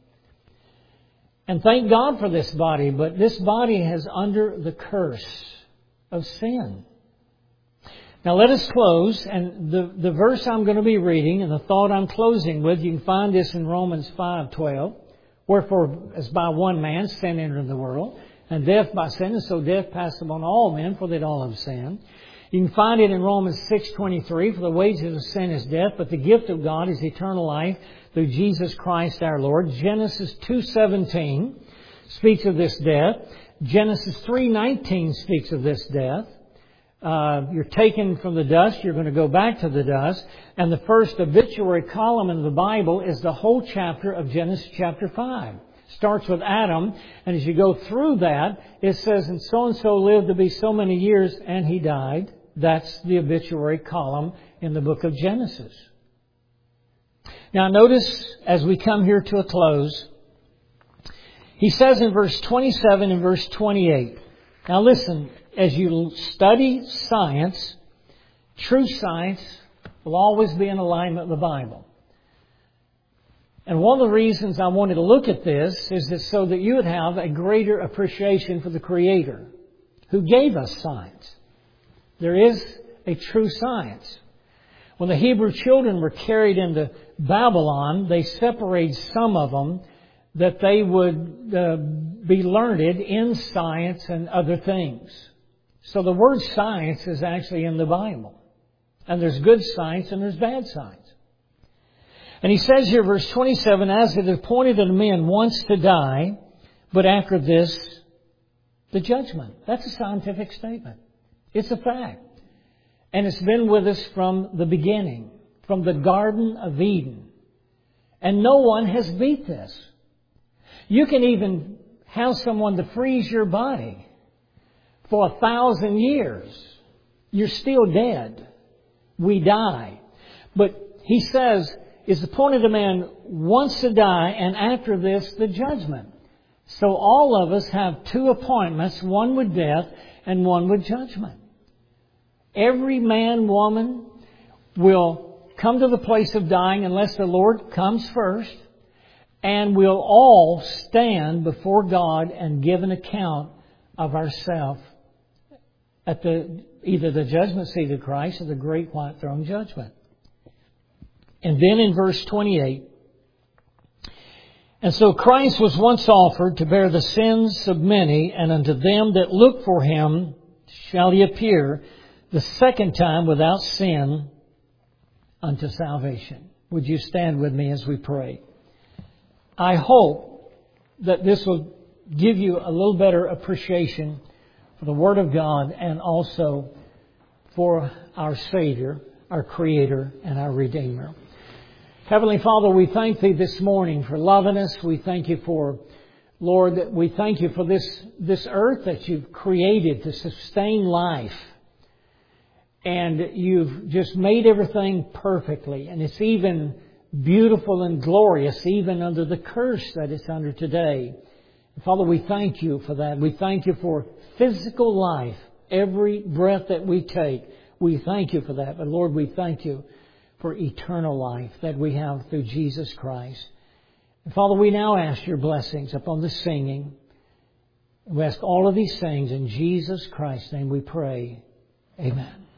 And thank God for this body, but this body is under the curse of sin. Now let us close, and the, the verse I'm going to be reading and the thought I'm closing with, you can find this in Romans five twelve. Wherefore, as by one man sin entered the world, and death by sin, and so death passed upon all men, for that all have sinned. You can find it in Romans six twenty-three, for the wages of sin is death, but the gift of God is eternal life through Jesus Christ our Lord. Genesis two seventeen speaks of this death. Genesis three nineteen speaks of this death. Uh, you're taken from the dust, you're going to go back to the dust. And the first obituary column in the Bible is the whole chapter of Genesis chapter five. Starts with Adam, and as you go through that, it says, and so-and-so lived to be so many years, and he died. That's the obituary column in the book of Genesis. Now notice, as we come here to a close, he says in verse twenty-seven and verse twenty-eight. Now listen, as you study science, true science will always be in alignment with the Bible. And one of the reasons I wanted to look at this is that so that you would have a greater appreciation for the Creator who gave us science. There is a true science. When the Hebrew children were carried into Babylon, they separated some of them that they would uh, be learned in science and other things. So the word science is actually in the Bible. And there's good science and there's bad science. And he says here, verse twenty-seven, as it is appointed unto men once to die, but after this, the judgment. That's a scientific statement. It's a fact. And it's been with us from the beginning, from the Garden of Eden. And no one has beat this. You can even have someone to freeze your body for a thousand years. You're still dead. We die. But he says, is appointed a man once to die, and after this, the judgment. So all of us have two appointments, one with death and one with judgment. Every man, woman will come to the place of dying unless the Lord comes first, and we'll all stand before God and give an account of ourselves at the either the judgment seat of Christ or the great white throne judgment. And then in verse twenty-eight, and so Christ was once offered to bear the sins of many, and unto them that look for him shall he appear the second time without sin unto salvation. Would you stand with me as we pray? I hope that this will give you a little better appreciation for the Word of God and also for our Savior, our Creator, and our Redeemer. Heavenly Father, we thank Thee this morning for loving us. We thank You for, Lord, that we thank You for this, this earth that You've created to sustain life. And You've just made everything perfectly. And it's even beautiful and glorious, even under the curse that it's under today. Father, we thank You for that. We thank You for physical life. Every breath that we take, we thank You for that. But Lord, we thank You for eternal life that we have through Jesus Christ. And Father, we now ask Your blessings upon the singing. We ask all of these things in Jesus Christ's name we pray. Amen.